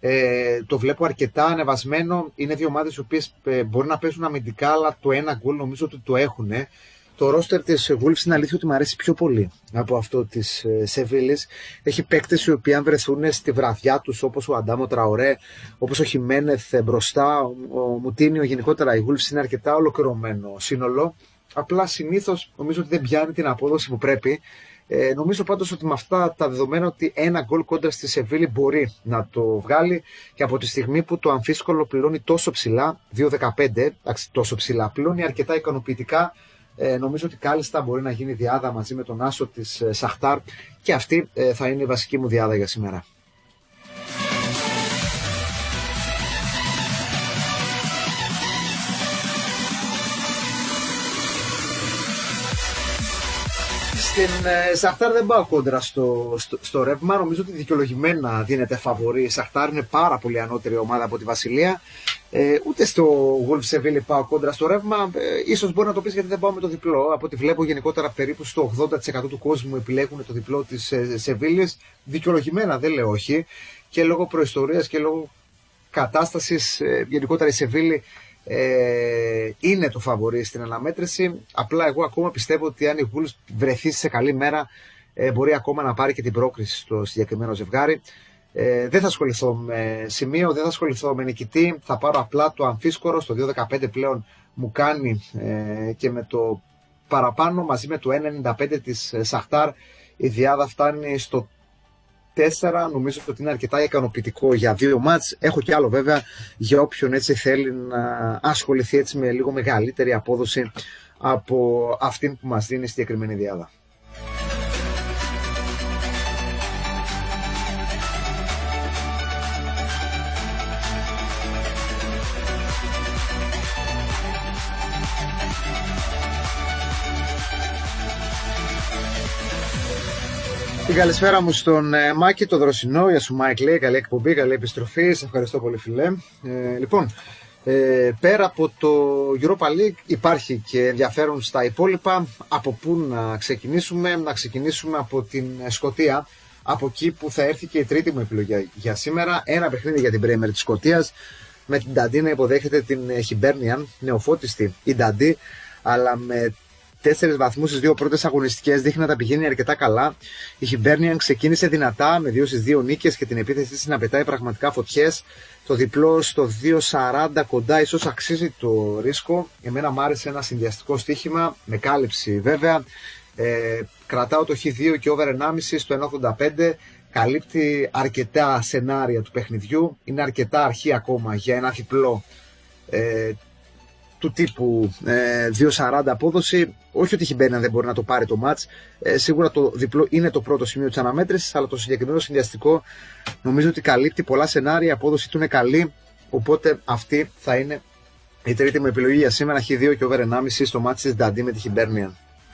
Το βλέπω αρκετά ανεβασμένο. Είναι δύο ομάδες οι οποίες μπορεί να παίζουν αμυντικά, αλλά το ένα γκολ νομίζω ότι το έχουν. Το ρόστερ της Wolves είναι αλήθεια ότι μου αρέσει πιο πολύ από αυτό της Σεβίλης. Έχει παίκτες οι οποίοι αν βρεθούν στη βραδιά τους, όπως ο Αντάμο Τραορέ, όπως ο Χιμένεθ μπροστά, ο Μουτίνιο, γενικότερα η Wolves είναι αρκετά ολοκληρωμένο σύνολο. Απλά συνήθως νομίζω ότι δεν πιάνει την απόδοση που πρέπει. Νομίζω πάντως ότι με αυτά τα δεδομένα ότι ένα γκολ κόντρα στη Σεβίλη μπορεί να το βγάλει, και από τη στιγμή που το αμφίσκολο πληρώνει τόσο ψηλά, 2,15, τόσο ψηλά, πληρώνει αρκετά ικανοποιητικά. Νομίζω ότι κάλλιστα μπορεί να γίνει διάδα μαζί με τον άσο της Σαχτάρ και αυτή θα είναι η βασική μου διάδα για σήμερα. Στην Σαχτάρ δεν πάω κόντρα στο ρεύμα. Νομίζω ότι δικαιολογημένα δίνεται φαβορί. Η Σαχτάρ είναι πάρα πολύ ανώτερη ομάδα από τη Βασιλεία. Ούτε στο Wolves Seville πάω κόντρα στο ρεύμα. Ίσως μπορεί να το πεις γιατί δεν πάω με το διπλό. Από ό,τι βλέπω γενικότερα περίπου στο 80% του κόσμου επιλέγουν το διπλό της Σεβίλης. Δικαιολογημένα δεν λέω όχι. Και λόγω προϊστορίας και λόγω κατάστασης γενικότερα η Σεβίλη είναι το φαβορί στην αναμέτρηση. Απλά εγώ ακόμα πιστεύω ότι αν η Wolves βρεθεί σε καλή μέρα μπορεί ακόμα να πάρει και την πρόκριση στο συγκεκριμένο ζευγάρι. Δεν θα ασχοληθώ με σημείο, δεν θα ασχοληθώ με νικητή. Θα πάρω απλά το αμφίσκορο. Στο 2.15 πλέον μου κάνει και με το παραπάνω μαζί με το 1.95 της Σαχτάρ. Η διάδα φτάνει στο 4. Νομίζω ότι είναι αρκετά ικανοποιητικό για 2 μάτς. Έχω και άλλο βέβαια για όποιον έτσι θέλει να ασχοληθεί έτσι με λίγο μεγαλύτερη απόδοση από αυτήν που μας δίνει η συγκεκριμένη διάδα. Την καλησπέρα μου στον Μάκη, το Δροσινό. Γεια σου Μάικ, λέει, καλή εκπομπή, καλή επιστροφή. Σε ευχαριστώ πολύ φιλέ. Λοιπόν, πέρα από το Europa League υπάρχει και ενδιαφέρον στα υπόλοιπα. Από πού να ξεκινήσουμε? Να ξεκινήσουμε από την Σκωτία, από εκεί που θα έρθει και η τρίτη μου επιλογή για σήμερα. Ένα παιχνίδι για την Πρέμιερ της Σκωτίας, με την Νταντί να υποδέχεται την Χιμπέρνιαν, νεοφώτιστη η Νταντί, αλλά με 4 βαθμούς στις 2 πρώτες αγωνιστικές, δείχνει να τα πηγαίνει αρκετά καλά. Η Χιμπέρνιαν ξεκίνησε δυνατά με 2 στις 2 νίκες και την επίθεση της να πετάει πραγματικά φωτιές. Το διπλό στο 2.40 κοντά ίσως αξίζει το ρίσκο. Εμένα μου άρεσε ένα συνδυαστικό στοίχημα με κάλυψη βέβαια. Κρατάω το Χ2 και over 1.5 στο 1.85. Καλύπτει αρκετά σενάρια του παιχνιδιού. Είναι αρκετά αρχή ακόμα για ένα διπλό του τύπου 2.40 απόδοση. Όχι ότι η Χιμπέρνιαν δεν μπορεί να το πάρει το μάτς. Σίγουρα το διπλό είναι το πρώτο σημείο της αναμέτρησης, αλλά το συγκεκριμένο συνδυαστικό νομίζω ότι καλύπτει πολλά σενάρια. Η απόδοση του είναι καλή. Οπότε αυτή θα είναι η τρίτη μου επιλογή για σήμερα. Χ2 και over 1.5 στο μάτς της Νταντί με τη Χιμπέρνιαν.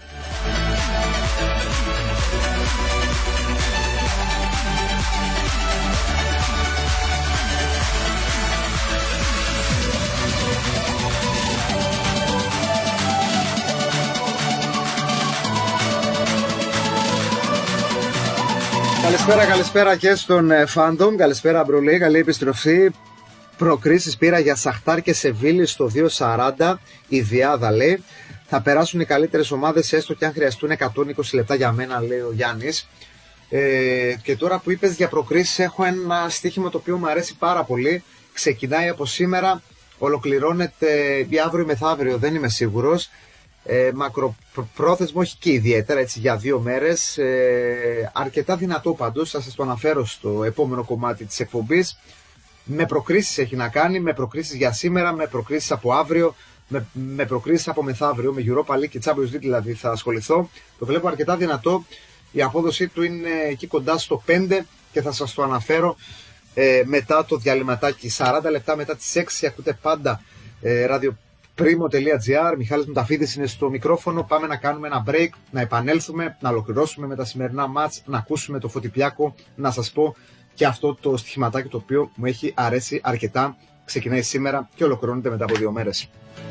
Καλησπέρα και στον Φάντομ. Καλησπέρα Μπρολή, καλή επιστροφή. Προκρίσεις πήρα για Σαχτάρ και Σεβίλη στο 2.40. Η διάδα λέει θα περάσουν οι καλύτερες ομάδες, έστω και αν χρειαστούν 120 λεπτά για μένα, λέει ο Γιάννης. Και τώρα που είπες για προκρίσεις, έχω ένα στοίχημα το οποίο μου αρέσει πάρα πολύ. Ξεκινάει από σήμερα, ολοκληρώνεται ή αύριο μεθαύριο, δεν είμαι σίγουρος. Μακροπρόθεσμο, όχι και ιδιαίτερα, έτσι για 2 μέρες. Αρκετά δυνατό πάντως, θα σας το αναφέρω στο επόμενο κομμάτι της εκπομπής. Με προκρίσεις έχει να κάνει, με προκρίσεις για σήμερα, με προκρίσεις από αύριο, με προκρίσεις από μεθαύριο, με Europa League και Champions League δηλαδή θα ασχοληθώ. Το βλέπω αρκετά δυνατό, η απόδοσή του είναι εκεί κοντά στο 5 και θα σας το αναφέρω μετά το διαλυματάκι. 40 λεπτά μετά τις 6 ακούτε πάντα radioprimo.gr. Μιχάλης Μουταφίδης είναι στο μικρόφωνο. Πάμε να κάνουμε ένα break, να επανέλθουμε, να ολοκληρώσουμε με τα σημερινά μάτς, να ακούσουμε το Φωτιπλιάκο, να σας πω και αυτό το στοιχηματάκι το οποίο μου έχει αρέσει αρκετά. Ξεκινάει σήμερα και ολοκληρώνεται μετά από 2 μέρες.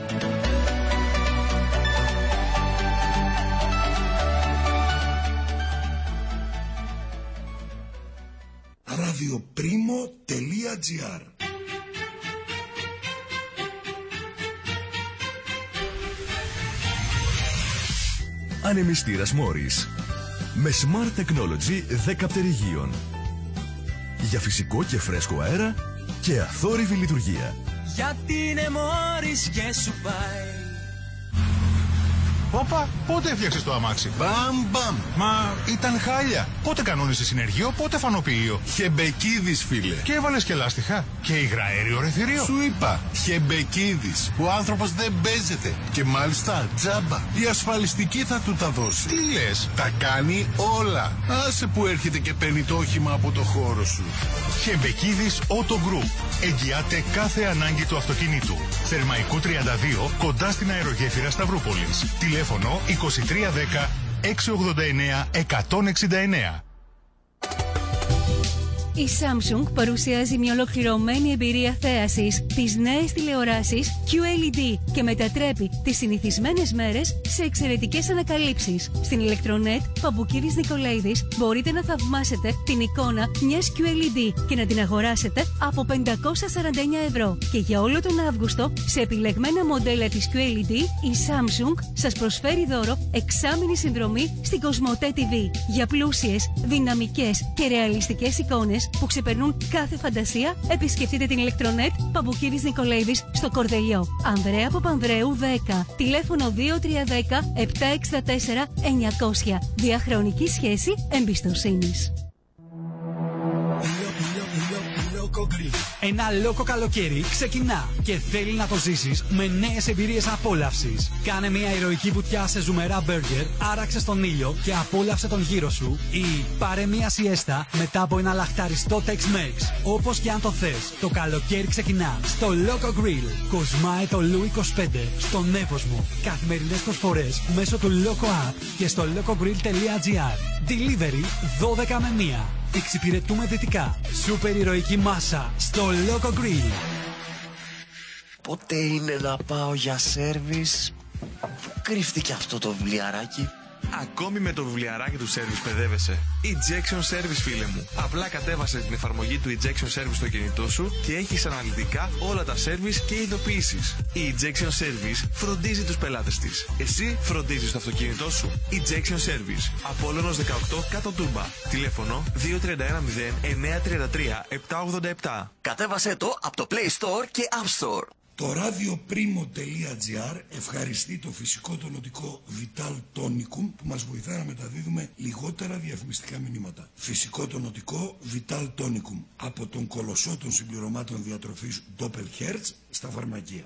radioprimo.gr. Ανεμιστήρας Morris με Smart Technology 10 πτερυγίων για φυσικό και φρέσκο αέρα και αθόρυβη λειτουργία. Γιατί είναι Morris και σου πάει. Όπα, πότε έφτιαξες το αμάξι? Μπαμ. Μα ήταν χάλια. Πότε κανόνισες συνεργείο, πότε φανοποιείο? Χεμπεκίδης, φίλε. Και έβαλες και λάστιχα. Και υγραέριο ρεθυρίο. Σου είπα, Χεμπεκίδης. Ο άνθρωπος δεν παίζεται. Και μάλιστα τζάμπα. Η ασφαλιστική θα του τα δώσει. Τι λες? Τα κάνει όλα. Άσε που έρχεται και παίρνει το όχημα από το χώρο σου. Χεμπεκίδης Auto Group. Εγγυάται κάθε ανάγκη του αυτοκινήτου. Θερμαϊκού 32, κοντά στην αερογέφυρα Σταυρούπολης. Τηλέφωνο 2310 689 169. Η Samsung παρουσιάζει μια ολοκληρωμένη εμπειρία θέασης, τις νέες τηλεοράσεις QLED και μετατρέπει τις συνηθισμένες μέρες σε εξαιρετικές ανακαλύψεις. Στην Electronet Παμπουκίδης Νικολαίδης μπορείτε να θαυμάσετε την εικόνα μιας QLED και να την αγοράσετε από 549 ευρώ. Και για όλο τον Αύγουστο, σε επιλεγμένα μοντέλα της QLED, η Samsung σας προσφέρει δώρο 6μηνη συνδρομή στην Κοσμοτέ TV για πλούσιες, δυναμικές και ρεαλιστικές εικόνες αγώνες που ξεπερνούν κάθε φαντασία, επισκεφτείτε την Ηλεκτρονέτ Παμπουκίδης Νικολαίδης στο Κορδελιό. Ανδρέα Παπανδρέου 10. Τηλέφωνο 2310 764 900. Διαχρονική σχέση εμπιστοσύνης. Ένα λόκο καλοκαίρι ξεκινά και θέλει να το ζήσεις με νέες εμπειρίες απόλαυσης. Κάνε μια ηρωική βουτιά σε ζουμερά μπέργκερ, άραξε στον ήλιο και απόλαυσε τον γύρο σου, ή πάρε μια σιέστα μετά από ένα λαχταριστό Tex-Mex. Όπως και αν το θες, το καλοκαίρι ξεκινά στο Loco Grill. Κοσμάε το Λου 25 στον Εύωσμο. Καθημερινές προσφορές μέσω του Loco App και στο locogrill.gr. Delivery 12 με 1. Εξυπηρετούμε δυτικά. Σούπερ ηρωική μάσα στο Loco Grill. Πότε είναι να πάω για σέρβις? Πού κρύφτηκε αυτό το βιβλιαράκι? Ακόμη με το βιβλιαράκι του Service παιδεύεσαι. Ejection Service, φίλε μου. Απλά κατέβασε την εφαρμογή του Ejection Service στο κινητό σου και έχεις αναλυτικά όλα τα service και ειδοποιήσεις. Η Ejection Service φροντίζει τους πελάτες της. Εσύ φροντίζεις το αυτοκίνητό σου. Ejection Service. Απόλλωνος 18 κάτω Τούμπα. Τηλέφωνο 2310 933 787. Κατέβασέ το από το Play Store και App Store. Το radioprimo.gr ευχαριστεί το φυσικό τονωτικό Vital Tonicum που μας βοηθά να μεταδίδουμε λιγότερα διαφημιστικά μηνύματα. Φυσικό τονωτικό Vital Tonicum από τον κολοσσό των συμπληρωμάτων διατροφής Doppelherz στα φαρμακεία.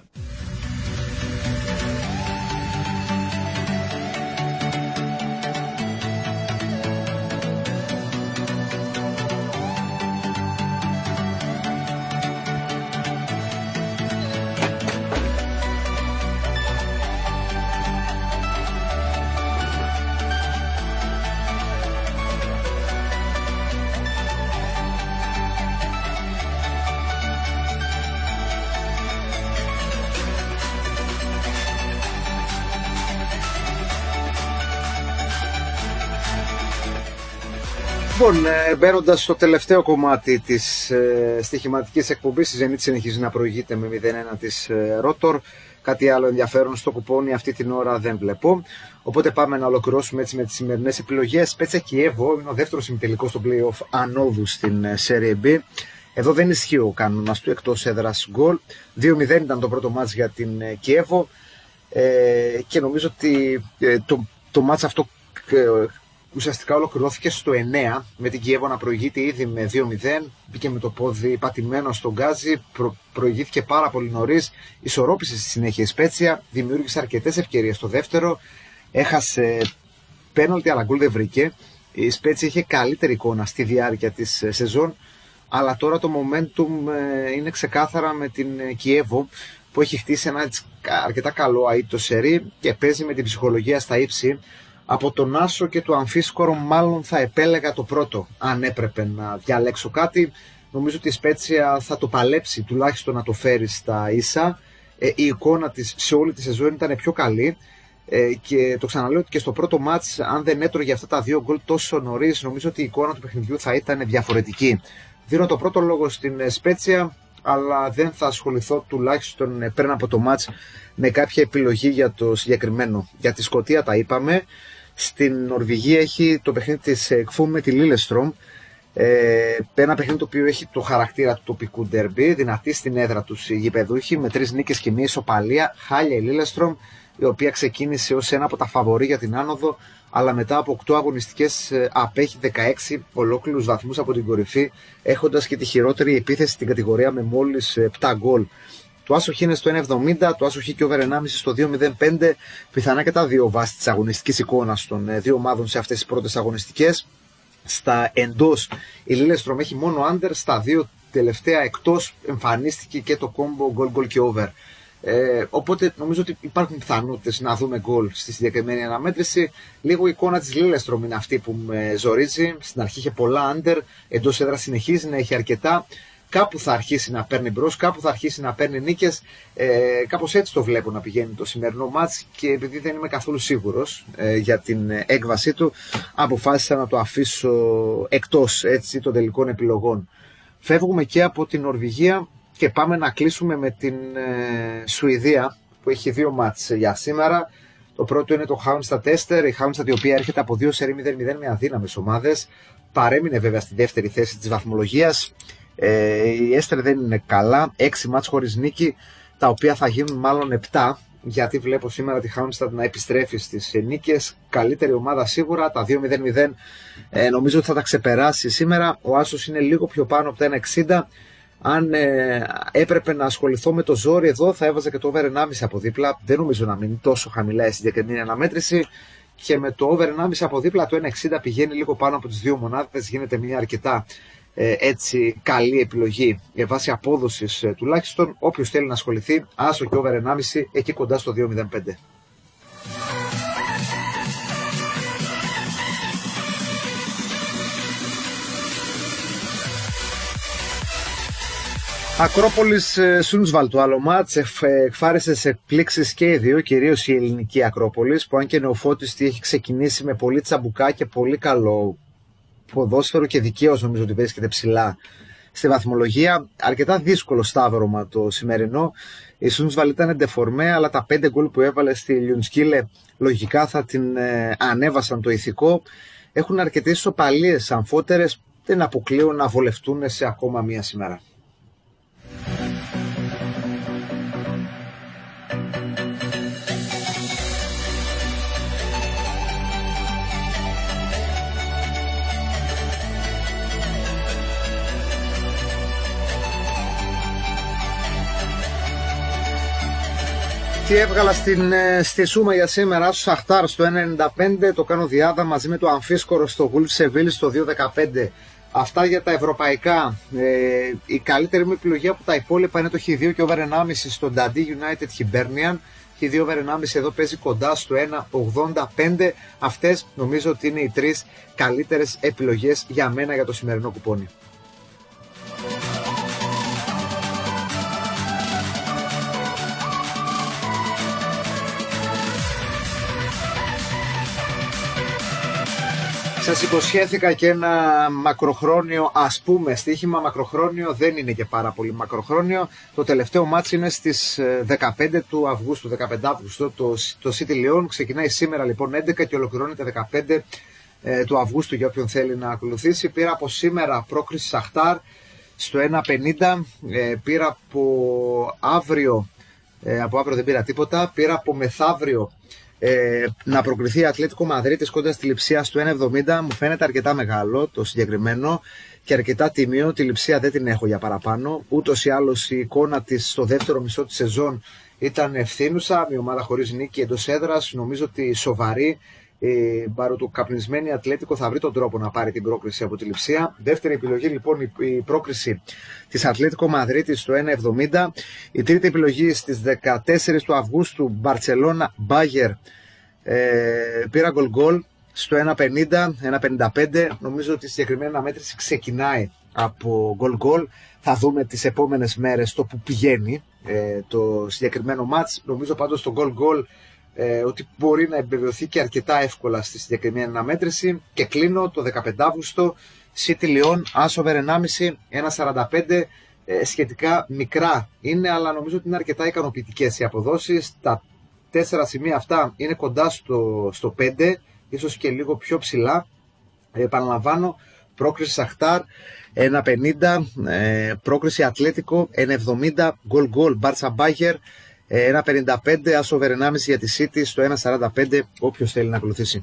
Λοιπόν, μπαίνοντας στο τελευταίο κομμάτι της στοιχηματικής εκπομπής, η Zenit συνεχίζει να προηγείται με 0-1 της Rotor. Κάτι άλλο ενδιαφέρον στο κουπόνι αυτή την ώρα δεν βλέπω. Οπότε πάμε να ολοκληρώσουμε έτσι με τις σημερινές επιλογές. Σπέτσια Κιέβο είναι ο δεύτερος ημιτελικός στο play-off ανόδου στην Serie B. Εδώ δεν ισχύει ο κανόνας του εκτός έδρας γκολ. 2-0 ήταν το πρώτο μάτς για την Κιέβο και νομίζω ότι το μάτς αυτό ουσιαστικά ολοκληρώθηκε στο 9 με την Κιέβο να προηγείται ήδη με 2-0. Μπήκε με το πόδι πατημένο στον γκάζι, προηγήθηκε πάρα πολύ νωρίς, ισορρόπησε στη συνέχεια η Σπέτσια, δημιούργησε αρκετές ευκαιρίες στο δεύτερο, έχασε πέναλτι αλλά γκολ δεν βρήκε. Η Σπέτσια είχε καλύτερη εικόνα στη διάρκεια της σεζόν, αλλά τώρα το momentum είναι ξεκάθαρα με την Κιέβο που έχει χτίσει ένα αρκετά καλό αίτητο σερί και παίζει με την ψυχολογία στα ύψη. Από τον άσο και το αμφίσκορο μάλλον θα επέλεγα το πρώτο. Αν έπρεπε να διαλέξω κάτι, νομίζω ότι η Σπέτσια θα το παλέψει τουλάχιστον να το φέρει στα ίσα. Η εικόνα της σε όλη τη σεζόν ήταν πιο καλή και το ξαναλέω ότι και στο πρώτο μάτς, αν δεν έτρωγε αυτά τα δύο γκολ τόσο νωρίς, νομίζω ότι η εικόνα του παιχνιδιού θα ήταν διαφορετική. Δίνω το πρώτο λόγο στην Σπέτσια, αλλά δεν θα ασχοληθώ τουλάχιστον πριν από το μάτς με κάποια επιλογή για το συγκεκριμένο. Για τη Σκωτία τα είπαμε. Στην Νορβηγία έχει το παιχνίδι της Εκφού με τη Λίλεστρομ. Ένα παιχνίδι το οποίο έχει το χαρακτήρα του τοπικού ντερμπι, δυνατή στην έδρα τους οι γηπεδούχοι, με 3 νίκες και 1 ισοπαλία. Χάλια η Λίλεστρομ, η οποία ξεκίνησε ως ένα από τα φαβορί για την άνοδο, αλλά μετά από 8 αγωνιστικές απέχει 16 ολόκληρους βαθμούς από την κορυφή, έχοντας και τη χειρότερη επίθεση στην κατηγορία με μόλις 7 γκολ. Το άσοχη είναι στο 1,70, το άσοχη και over 1,5 στο 2,05, πιθανά και τα δύο βάσει της αγωνιστικής εικόνας των δύο ομάδων σε αυτές τις πρώτες αγωνιστικές. Στα εντός η Λίλεστρομ έχει μόνο under, στα δύο τελευταία εκτός εμφανίστηκε και το combo goal και over. Οπότε νομίζω ότι υπάρχουν πιθανότητες να δούμε γκολ στη συγκεκριμένη αναμέτρηση. Λίγο η εικόνα της Λίλεστρομ είναι αυτή που με ζορίζει. Στην αρχή είχε πολλά under, εντός έδρα συνεχίζει να έχει αρκετά. Κάπου θα αρχίσει να παίρνει μπρος, κάπου θα αρχίσει να παίρνει νίκες. Κάπως έτσι το βλέπω να πηγαίνει το σημερινό μάτς και επειδή δεν είμαι καθόλου σίγουρος για την έκβασή του, αποφάσισα να το αφήσω εκτός έτσι των τελικών επιλογών. Φεύγουμε και από την Νορβηγία και πάμε να κλείσουμε με την Σουηδία που έχει 2 μάτς για σήμερα. Το πρώτο είναι το Halmstad Ester, η Halmstad η οποία έρχεται από 2 σερί 0-0 με αδύναμες ομάδες. Παρέμεινε βέβαια στη δεύτερη θέση της βαθμολογίας. Η Ester δεν είναι καλά, 6 μάτς χωρίς νίκη, τα οποία θα γίνουν μάλλον 7, γιατί βλέπω σήμερα τη Halmstad να επιστρέφει στις νίκες. Καλύτερη ομάδα σίγουρα, τα 2-0-0 νομίζω ότι θα τα ξεπεράσει σήμερα. Ο άσος είναι λίγο πιο πάνω από τα 1,60. Αν έπρεπε να ασχοληθώ με το ζόρι εδώ, θα έβαζα και το over 1,5 από δίπλα. Δεν νομίζω να μείνει τόσο χαμηλά η συγκεκριμένη αναμέτρηση. Και με το over 1,5 από δίπλα, το 1,60 πηγαίνει λίγο πάνω από τις δύο μονάδες. Γίνεται μια αρκετά έτσι καλή επιλογή βάσει απόδοσης τουλάχιστον. Όποιος θέλει να ασχοληθεί, άσο και over 1,5 εκεί κοντά στο 2,05. Ακρόπολης Σούνσβαλ, το άλλο μάτς, εκφάρισε σε εκπλήξεις και οι δύο, κυρίως η ελληνική Ακρόπολης, που αν και νεοφώτιστη έχει ξεκινήσει με πολύ τσαμπουκά και πολύ καλό ποδόσφαιρο και δικαίως νομίζω ότι βρίσκεται ψηλά στη βαθμολογία. Αρκετά δύσκολο σταύρωμα το σημερινό. Η Σούνσβαλ ήταν εντεφορμέ, αλλά τα 5 γκολ που έβαλε στη Λιουνσκίλε λογικά θα την ανέβασαν το ηθικό. Έχουν αρκετές ισοπαλίες αμφότερες, δεν αποκλείουν να βολευτούν σε ακόμα μία σήμερα. Τι έβγαλα στη σούμα για σήμερα, στο Σαχτάρ στο 1,95, το κάνω διάδα μαζί με το αμφίσκορο στο Γουλφ Σεβίλη στο 2,15. Αυτά για τα ευρωπαϊκά. Η καλύτερη μου επιλογή από τα υπόλοιπα είναι το Χ2 και over 1,5 στο Dundee United Hibernian. Χ2 over 1,5 εδώ παίζει κοντά στο 1,85. Αυτές νομίζω ότι είναι οι τρεις καλύτερες επιλογές για μένα για το σημερινό κουπόνι. Σας υποσχέθηκα και ένα μακροχρόνιο, ας πούμε, στοίχημα. Μακροχρόνιο δεν είναι και πάρα πολύ μακροχρόνιο. Το τελευταίο μάτς είναι στις 15 του Αυγούστου, 15 Αυγούστου, το City Lyon. Ξεκινάει σήμερα λοιπόν 11 και ολοκληρώνεται 15 του Αυγούστου για όποιον θέλει να ακολουθήσει. Πήρα από σήμερα πρόκριση Σαχτάρ στο 1,50. Πήρα από αύριο δεν πήρα τίποτα. Πήρα από μεθαύριο να προκριθεί η Ατλέτικο Μαδρίτης κοντά στη Λειψία στο 1,70. Μου φαίνεται αρκετά μεγάλο το συγκεκριμένο και αρκετά τιμίο. Τη Λειψία δεν την έχω για παραπάνω. Ούτως ή άλλως η εικόνα της στο δεύτερο μισό της σεζόν ήταν ευθύνουσα. Μια ομάδα χωρίς νίκη εντός έδρας. Νομίζω ότι σοβαρή, μπαρωτοκαπνισμένη Ατλέτικο θα βρει τον τρόπο να πάρει την πρόκριση από τη Λειψία. Δεύτερη επιλογή λοιπόν η πρόκριση της Ατλέτικο Μαδρίτης στο 1,70. Η τρίτη επιλογή στις 14 του Αυγούστου Μπαρτσελώνα Μπάγερ. Πήρα γκολ στο 1,50, 1,55. Νομίζω ότι η συγκεκριμένη αναμέτρηση ξεκινάει από γκολ. Θα δούμε τις επόμενες μέρες το που πηγαίνει το συγκεκριμένο μάτς. Νομίζω πάντως το γκολ ότι μπορεί να επιβεβαιωθεί και αρκετά εύκολα στη συγκεκριμένη αναμέτρηση. Και κλείνω το 15 Αύγουστο City Lyon, άσο over 1,5, 1,45. Σχετικά μικρά είναι, αλλά νομίζω ότι είναι αρκετά ικανοποιητικές οι αποδόσεις. Τα 4 σημεία αυτά είναι κοντά στο 5, ίσως και λίγο πιο ψηλά. Επαναλαμβάνω, πρόκριση Σαχτάρ 1,50, πρόκριση Ατλέτικο 1,70, γκολ Μπάρτσα Μπάγερ 1,55, άσο over 1,5 για τη City στο 1,45, όποιος θέλει να ακολουθήσει.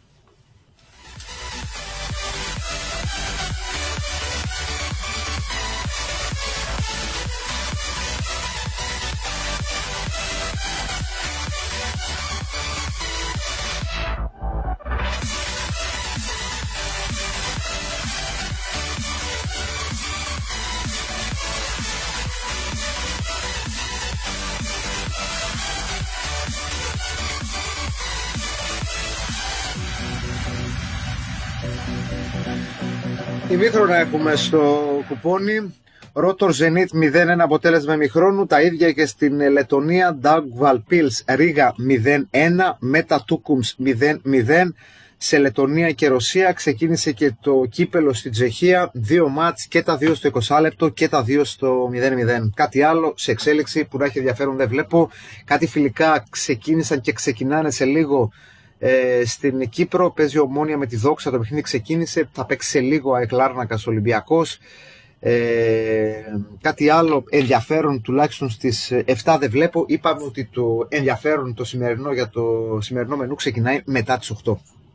Ημίχρονα έχουμε στο κουπόνι. Ρότορ Ζενίτ 0-1 αποτέλεσμα ημιχρόνου. Τα ίδια και στην Λετωνία. Ντάγκβαλ Πίλς Ρίγα 0-1. Μέτα Τούκουμς 0-0. σε Λετονία και Ρωσία. Ξεκίνησε και το κύπελο στην Τσεχία. 2 μάτς, και τα 2 στο 20 λεπτό και τα 2 στο 0-0. Κάτι άλλο σε εξέλιξη που να έχει ενδιαφέρον δεν βλέπω. Κάτι φιλικά ξεκίνησαν και ξεκινάνε σε λίγο στην Κύπρο. Παίζει Ομόνοια με τη Δόξα. Το παιχνίδι ξεκίνησε. Θα παίξει σε λίγο ΑΕΚ Λάρνακας Ολυμπιακός. Κάτι άλλο ενδιαφέρον τουλάχιστον στις 7 δεν βλέπω. Είπαμε ότι το ενδιαφέρον το σημερινό για το σημερινό μενού ξεκινάει μετά τις 8.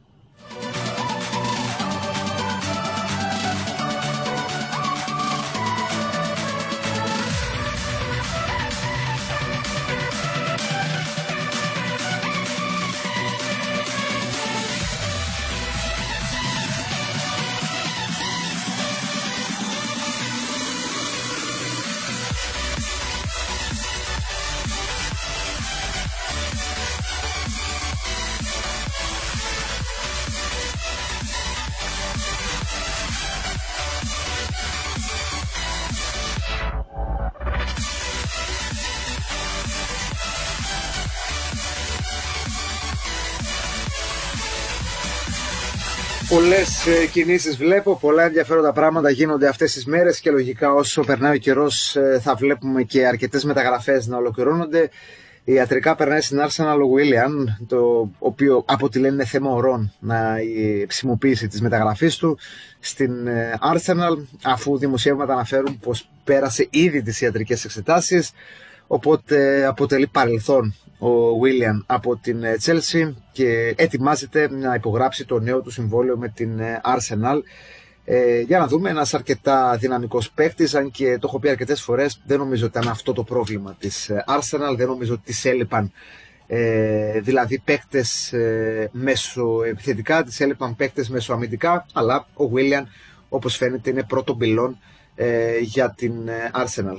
Πολλές κινήσεις βλέπω, πολλά ενδιαφέροντα πράγματα γίνονται αυτές τις μέρες και λογικά όσο περνάει ο καιρός θα βλέπουμε και αρκετές μεταγραφές να ολοκληρώνονται. Ιατρικά περνάει στην Arsenal ο Willian, το οποίο από ό,τι λένε είναι θέμα ωρών να η ψημοποίηση της μεταγραφής του στην Arsenal, αφού δημοσιεύματα αναφέρουν πως πέρασε ήδη τις ιατρικές εξετάσεις, οπότε αποτελεί παρελθόν ο Willian από την Chelsea και ετοιμάζεται να υπογράψει το νέο του συμβόλαιο με την Arsenal. Για να δούμε, ένας αρκετά δυναμικός παίκτης, αν και το έχω πει αρκετές φορές, δεν νομίζω ότι ήταν αυτό το πρόβλημα της Arsenal, δεν νομίζω ότι της έλειπαν δηλαδή παίκτες μεσοεπιθετικά, της έλειπαν παίκτες μεσοαμυντικά, αλλά ο Willian όπως φαίνεται είναι πρώτο πυλόν για την Arsenal.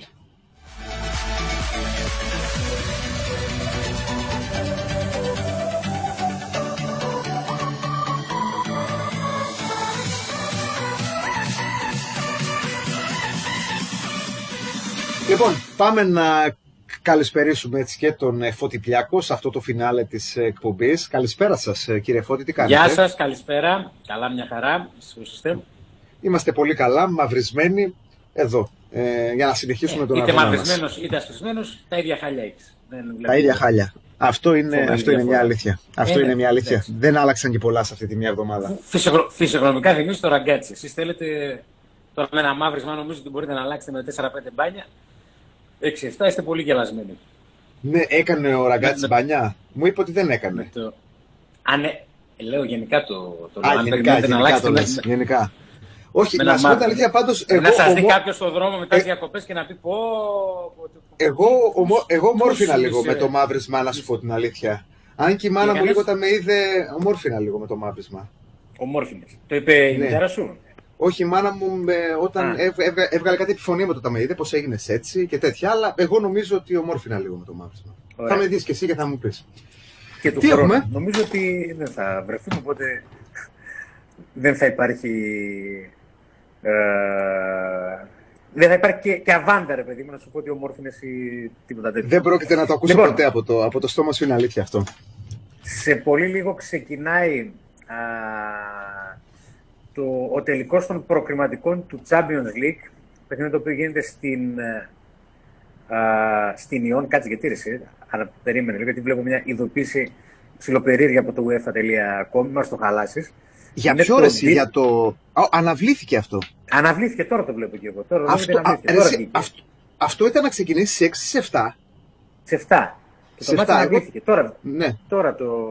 Λοιπόν, πάμε να καλησπερίσουμε έτσι και τον Φώτη Πλιάκο σε αυτό το φινάλε της εκπομπής. Καλησπέρα σας κύριε Φώτη, τι κάνετε? Γεια σας, καλησπέρα. Καλά, μια χαρά. Είμαστε πολύ καλά, μαυρισμένοι εδώ, για να συνεχίσουμε τον αγώνα μας. Είτε μαυρισμένος είτε ασπισμένος, τα ίδια χάλια έχεις. Τα ίδια χάλια. Αυτό είναι μια αλήθεια. Αυτό είναι μια αλήθεια. Δεν άλλαξαν και πολλά σε αυτή τη μια εβδομάδα. Φυσιογνωμικά θυμίζει το ραγκάτσι. Εσείς θέλετε τώρα με ένα μαύρισμα, νομίζω ότι μπορείτε να αλλάξετε με 4-5 μπάνια. 6-7 είστε πολύ γελασμένοι. Ναι, έκανε ο ραγκάτσι μπάνια. Μου είπε ότι δεν έκανε. Ναι, λέω γενικά το γενικά το λες. Γενικά. Όχι, να σου πω την αλήθεια πάντως. Να σας δει κάποιος στον δρόμο μετά τις διακοπές και να πει πω. Εγώ ομόρφινα λίγο με το μαύρισμα, να σου πω την αλήθεια. Αν και η μάνα μου λίγο τα με είδε, ομόρφινα λίγο με το μαύρισμα. Ομόρφινες. Το είπε η μητέρα σου? Όχι, η μάνα μου όταν έβγαλε κάτι επιφωνία με το ταμείδε, πως έγινες έτσι και τέτοια, αλλά εγώ νομίζω ότι ομόρφινα λίγο με το μαύρισμα. Θα με δεις και εσύ και θα μου πεις. Και τι έχουμε? Νομίζω ότι δεν θα βρεθούμε, οπότε δεν θα υπάρχει... δεν θα υπάρχει και αβάντα, ρε παιδί μου, να σου πω ότι ομόρφινες ή τίποτα τέτοιο. Δεν πρόκειται να το ακούσω ποτέ από το στόμα σου, είναι αλήθεια αυτό. Σε πολύ λίγο ξεκινάει ο τελικός των προκριματικών του Champions League, παιχνίδι το οποίο γίνεται στην Ιόν. Κάτσε γιατί ρεσί, αλλά περίμενε λίγο, γιατί βλέπω μια ειδοποίηση ψιλοπερίεργεια από το UEFA.com, μας το χαλάσεις. Για ποιο ρεσί, για το... Αναβλήθηκε αυτό. Αναβλήθηκε, τώρα το βλέπω και εγώ. Αυτό ήταν να ξεκινήσει σε 6 σε 7. Σε 7. Και το μάτι αναβλήθηκε. Τώρα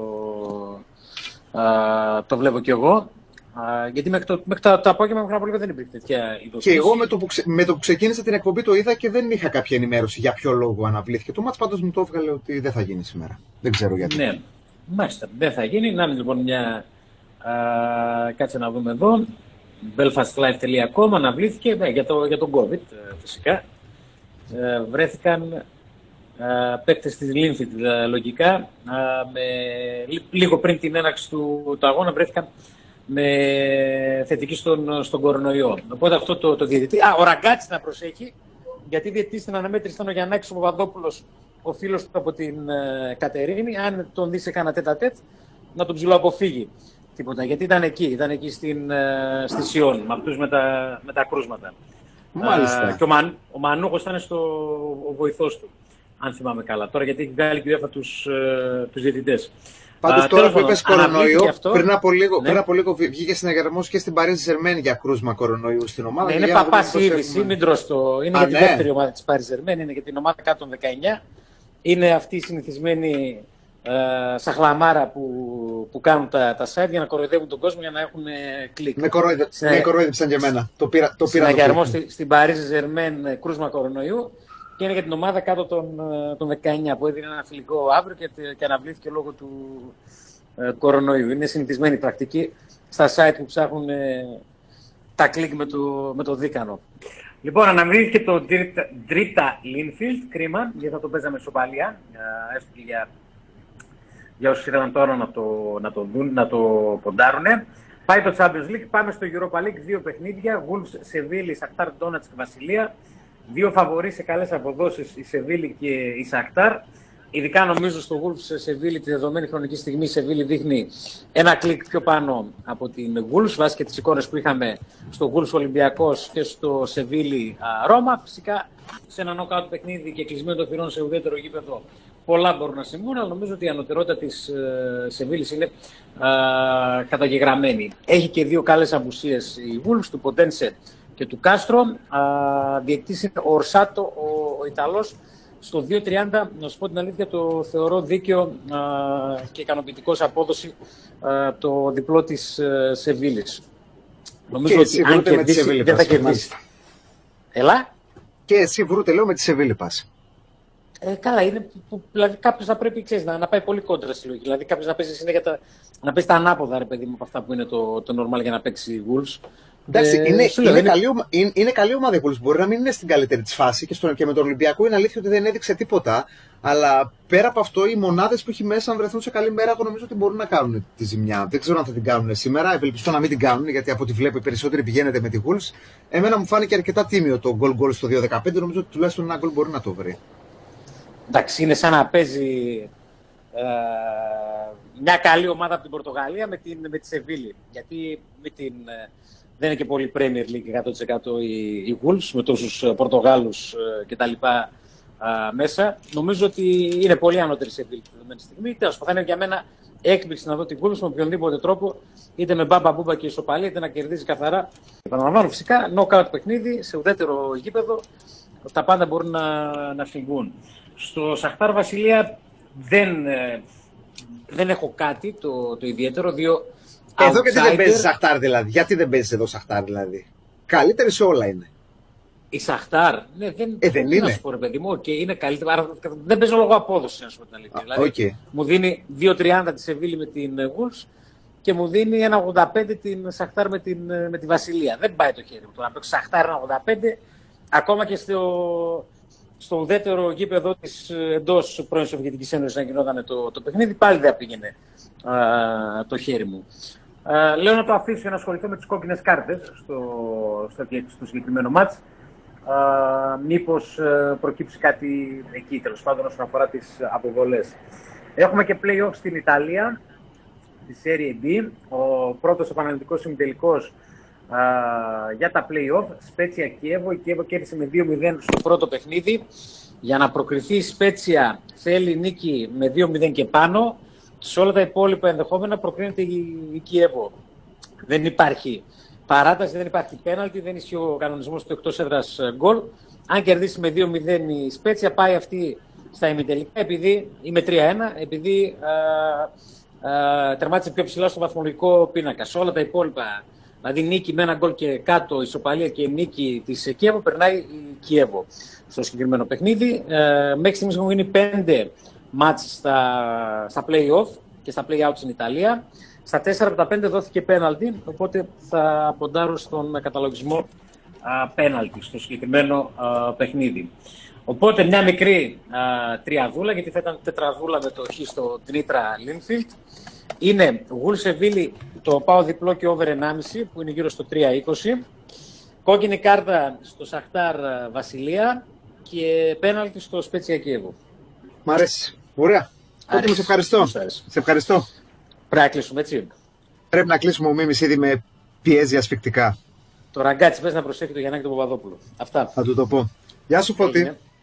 το βλέπω και εγώ. Γιατί μέχρι το απόγευμα μέχρι από λίγο δεν υπήρχε τέτοια ειδοποίηση. Και εγώ με το που ξεκίνησα την εκπομπή το είδα και δεν είχα κάποια ενημέρωση για ποιο λόγο αναβλήθηκε. Το μάτς πάντως μου το έβγαλε ότι δεν θα γίνει σήμερα. Δεν ξέρω γιατί. Ναι, μάλιστα. Δεν θα γίνει. Να είναι λοιπόν μια... κάτσε να δούμε εδώ. Belfastlive.com αναβλήθηκε για τον COVID φυσικά. Βρέθηκαν παίκτες της Linfield λογικά. Λίγο πριν την έναρξη του αγώνα βρέθηκαν με θετική στον κορονοϊό. Οπότε αυτό το διαιτητή... ο Ραγκάτσης να προσέχει, γιατί διαιτητής στην αναμέτρηση ήταν ο Γιαννάκης ο Παπαδόπουλος, ο φίλος του από την Κατερίνη. Αν τον δει σε κάνα τέτα-τέτ, να τον ψιλοαποφύγει. τίποτα. Γιατί ήταν εκεί στη Σιόν, με αυτούς με τα κρούσματα. Μάλιστα. Και ο Μανούχος ήταν ο βοηθός του, αν θυμάμαι καλά. Τώρα γιατί έχει βγάλει και η UEFA τους διαιτητές. Πάντως τώρα που είπες κορονοϊό, πριν από λίγο βγήκε συναγερμός και στην Παρίζ Ζερμέν για κρούσμα κορονοϊού στην ομάδα. Ναι, είναι παπάς η είδηση, μην τρως το. Είναι για τη δεύτερη ομάδα της Παρίζ Ζερμέν, είναι για την ομάδα κάτω των 19. Είναι αυτή η συνηθισμένη σαχλαμάρα που κάνουν τα site για να κοροϊδεύουν τον κόσμο για να έχουν κλικ. Με κοροϊδεύσαν και εμένα. Το πήρα. Συναγερμό στην Παρίζ Ζερμέν κρούσμα κορονοϊού. Και είναι για την ομάδα κάτω των 19 που έδινε ένα φιλικό αύριο και αναβλήθηκε λόγω του κορονοϊού. Είναι συνηθισμένη πρακτική στα site που ψάχνουν τα κλικ με το δίκανο. Λοιπόν, αναβλήθηκε το Τρίτα Λίνφιλντ, κρίμα, γιατί θα το παίζαμε ισοπαλία, έστω και για όσους ήθελαν τώρα να το δουν, να το ποντάρουνε. Πάει το Champions League, πάμε στο Europa League, 2 παιχνίδια, Wolves, Σεβίλη, Σαχτάρ Ντόνετσκ και Βασιλεία. 2 φαβορί σε καλές αποδόσεις, η Σεβίλη και η Σαχτάρ. Ειδικά νομίζω στο Wolves Σεβίλη τη δεδομένη χρονική στιγμή η Σεβίλη δείχνει ένα κλικ πιο πάνω από την Wolves, βάσει και τις εικόνες που είχαμε στο Wolves Ολυμπιακός και στο Σεβίλη Ρώμα. Φυσικά σε ένα νοκάουτ παιχνίδι και κλεισμένο των θυρών σε ουδέτερο γήπεδο πολλά μπορούν να συμβούν, αλλά νομίζω ότι η ανωτερότητα της Σεβίλης είναι καταγεγραμμένη. Έχει και 2 καλές απουσίες η Wolves, του Ποντένσε και του Κάστρο. Διεκτής είναι ο Ορσάτο, ο Ιταλός. Στο 2.30, να σου πω την αλήθεια, το θεωρώ δίκαιο και ικανοποιητικό σε απόδοση το διπλό της Σεβίλης. Νομίζω ότι αν κερδίσει δεν θα κερδίσει. Έλα. Και εσύ βρούτε, λέω, με τη Σεβίλη πας. Καλά, είναι που δηλαδή κάποιος θα πρέπει να πάει πολύ κόντρα στη λογική. Δηλαδή κάποιος να παίζει συνέχεια να παίζει τα ανάποδα, ρε παιδί μου, από αυτά που είναι το normal για να παίξει Wolves. Εντάξει, είναι καλή ομάδα η Wolves. Μπορεί να μην είναι στην καλύτερη της φάση και με τον Ολυμπιακό είναι αλήθεια ότι δεν έδειξε τίποτα. Αλλά πέρα από αυτό, οι μονάδες που έχει μέσα, αν βρεθούν σε καλή μέρα, εγώ νομίζω ότι μπορούν να κάνουν τη ζημιά. Δεν ξέρω αν θα την κάνουν σήμερα. Ευελπιστώ να μην την κάνουν, γιατί από ό,τι βλέπω οι περισσότεροι πηγαίνετε με τη Wolves. Εμένα μου φάνηκε αρκετά τίμιο το goal στο 2-15. Νομίζω ότι τουλάχιστον ένα goal μπορεί να το βρει. Εντάξει, είναι σαν να παίζει μια καλή ομάδα από την Πορτογαλία με τη Σεβίλη. Γιατί δεν είναι και πολύ Premier League 100% η Wolves με τόσους Πορτογάλους κτλ. Μέσα. Νομίζω ότι είναι πολύ ανώτερη η Σεβίλη τη δεδομένη στιγμή. Τέλος πάντων, θα είναι για μένα έκπληξη να δω την Wolves με οποιονδήποτε τρόπο, είτε με μπάμπα μπούμπα και ισοπαλία, είτε να κερδίζει καθαρά. Επαναλαμβάνω, φυσικά, knockout παιχνίδι σε ουδέτερο γήπεδο. Τα πάντα μπορούν να συμβούν. Στο Σαχτάρ Βασιλεία δεν έχω κάτι το ιδιαίτερο. Εδώ γιατί δεν παίζει Σαχτάρ δηλαδή? Γιατί δεν παίζει εδώ Σαχτάρ δηλαδή? Καλύτερη σε όλα είναι. Η Σαχτάρ, ναι, δεν είναι. Να σου πω, ρε παιδί μου, είναι καλύτερη. Άρα δεν παίζω λόγω απόδοση, να σου πω την αλήθεια. Δηλαδή, μου δίνει 2.30 τη Σεβίλη με την Wolves και μου δίνει 1.85 την Σαχτάρ με τη Βασιλεία. Δεν πάει το χέρι μου. Το να παίξω Σαχτάρ 1.85, ακόμα και στο ουδέτερο γήπεδο της εντός πρώην Σοβιετικής Ένωσης να γινόταν το παιχνίδι, πάλι δεν πήγαινε το χέρι μου. Λέω να το αφήσω για να ασχοληθώ με τις κόκκινες κάρτες στο συγκεκριμένο μάτς. Μήπως προκύψει κάτι εκεί, τέλος πάντων, όσον αφορά τις αποβολές. Έχουμε και play-off στην Ιταλία, τη Serie B. Ο πρώτος επαναληπτικός ημιτελικός για τα play-off, Σπέτσια Κιέβο. Η Κιέβο κέρδισε με 2-0 στο πρώτο παιχνίδι. Για να προκριθεί η Σπέτσια θέλει νίκη με 2-0 και πάνω. Σε όλα τα υπόλοιπα ενδεχόμενα προκρίνεται η Κιέβο. Δεν υπάρχει παράταση, δεν υπάρχει πέναλτι, δεν ισχύει ο κανονισμός του εκτός έδρας γκολ. Αν κερδίσει με 2-0 η Σπέτσια, πάει αυτή στα ημιτελικά ή με 3-1, επειδή τερμάτισε πιο ψηλά στο βαθμολογικό πίνακα. Σε όλα τα υπόλοιπα, δηλαδή νίκη με ένα γκολ και κάτω, ισοπαλία και νίκη της Κιέβο, περνάει η Κιέβο στο συγκεκριμένο παιχνίδι. Μέχρι στιγμής έχουν γίνει 5 μάτς στα play-off και στα play-out στην Ιταλία. Στα 4 από τα 5 δόθηκε πέναλτι, οπότε θα ποντάρω στον καταλογισμό πέναλτι στο συγκεκριμένο παιχνίδι. Οπότε μια μικρή τριαδούλα, γιατί θα ήταν τετραδούλα με το χ στο Τνίτρα Λίνφιλντ. Είναι Wolves Σεβίλη, το πάω διπλό και over 1,5 που είναι γύρω στο 3,20. Κόκκινη κάρτα στο Σαχτάρ Βασιλεία και πέναλτι στο Σπέτσια Κιέβο. Μ' αρέσει. Ωραία. Τότε σε ευχαριστώ. Σε ευχαριστώ. Πρέπει να κλείσουμε, έτσι. Πρέπει να κλείσουμε ο Μίμης, ήδη με πιέζει ασφικτικά. Το ραγκάτσι πες να προσέχει το Γιαννάκη τον Παπαδόπουλο. Αυτά. Θα του το πω. Γεια σου Φώτη.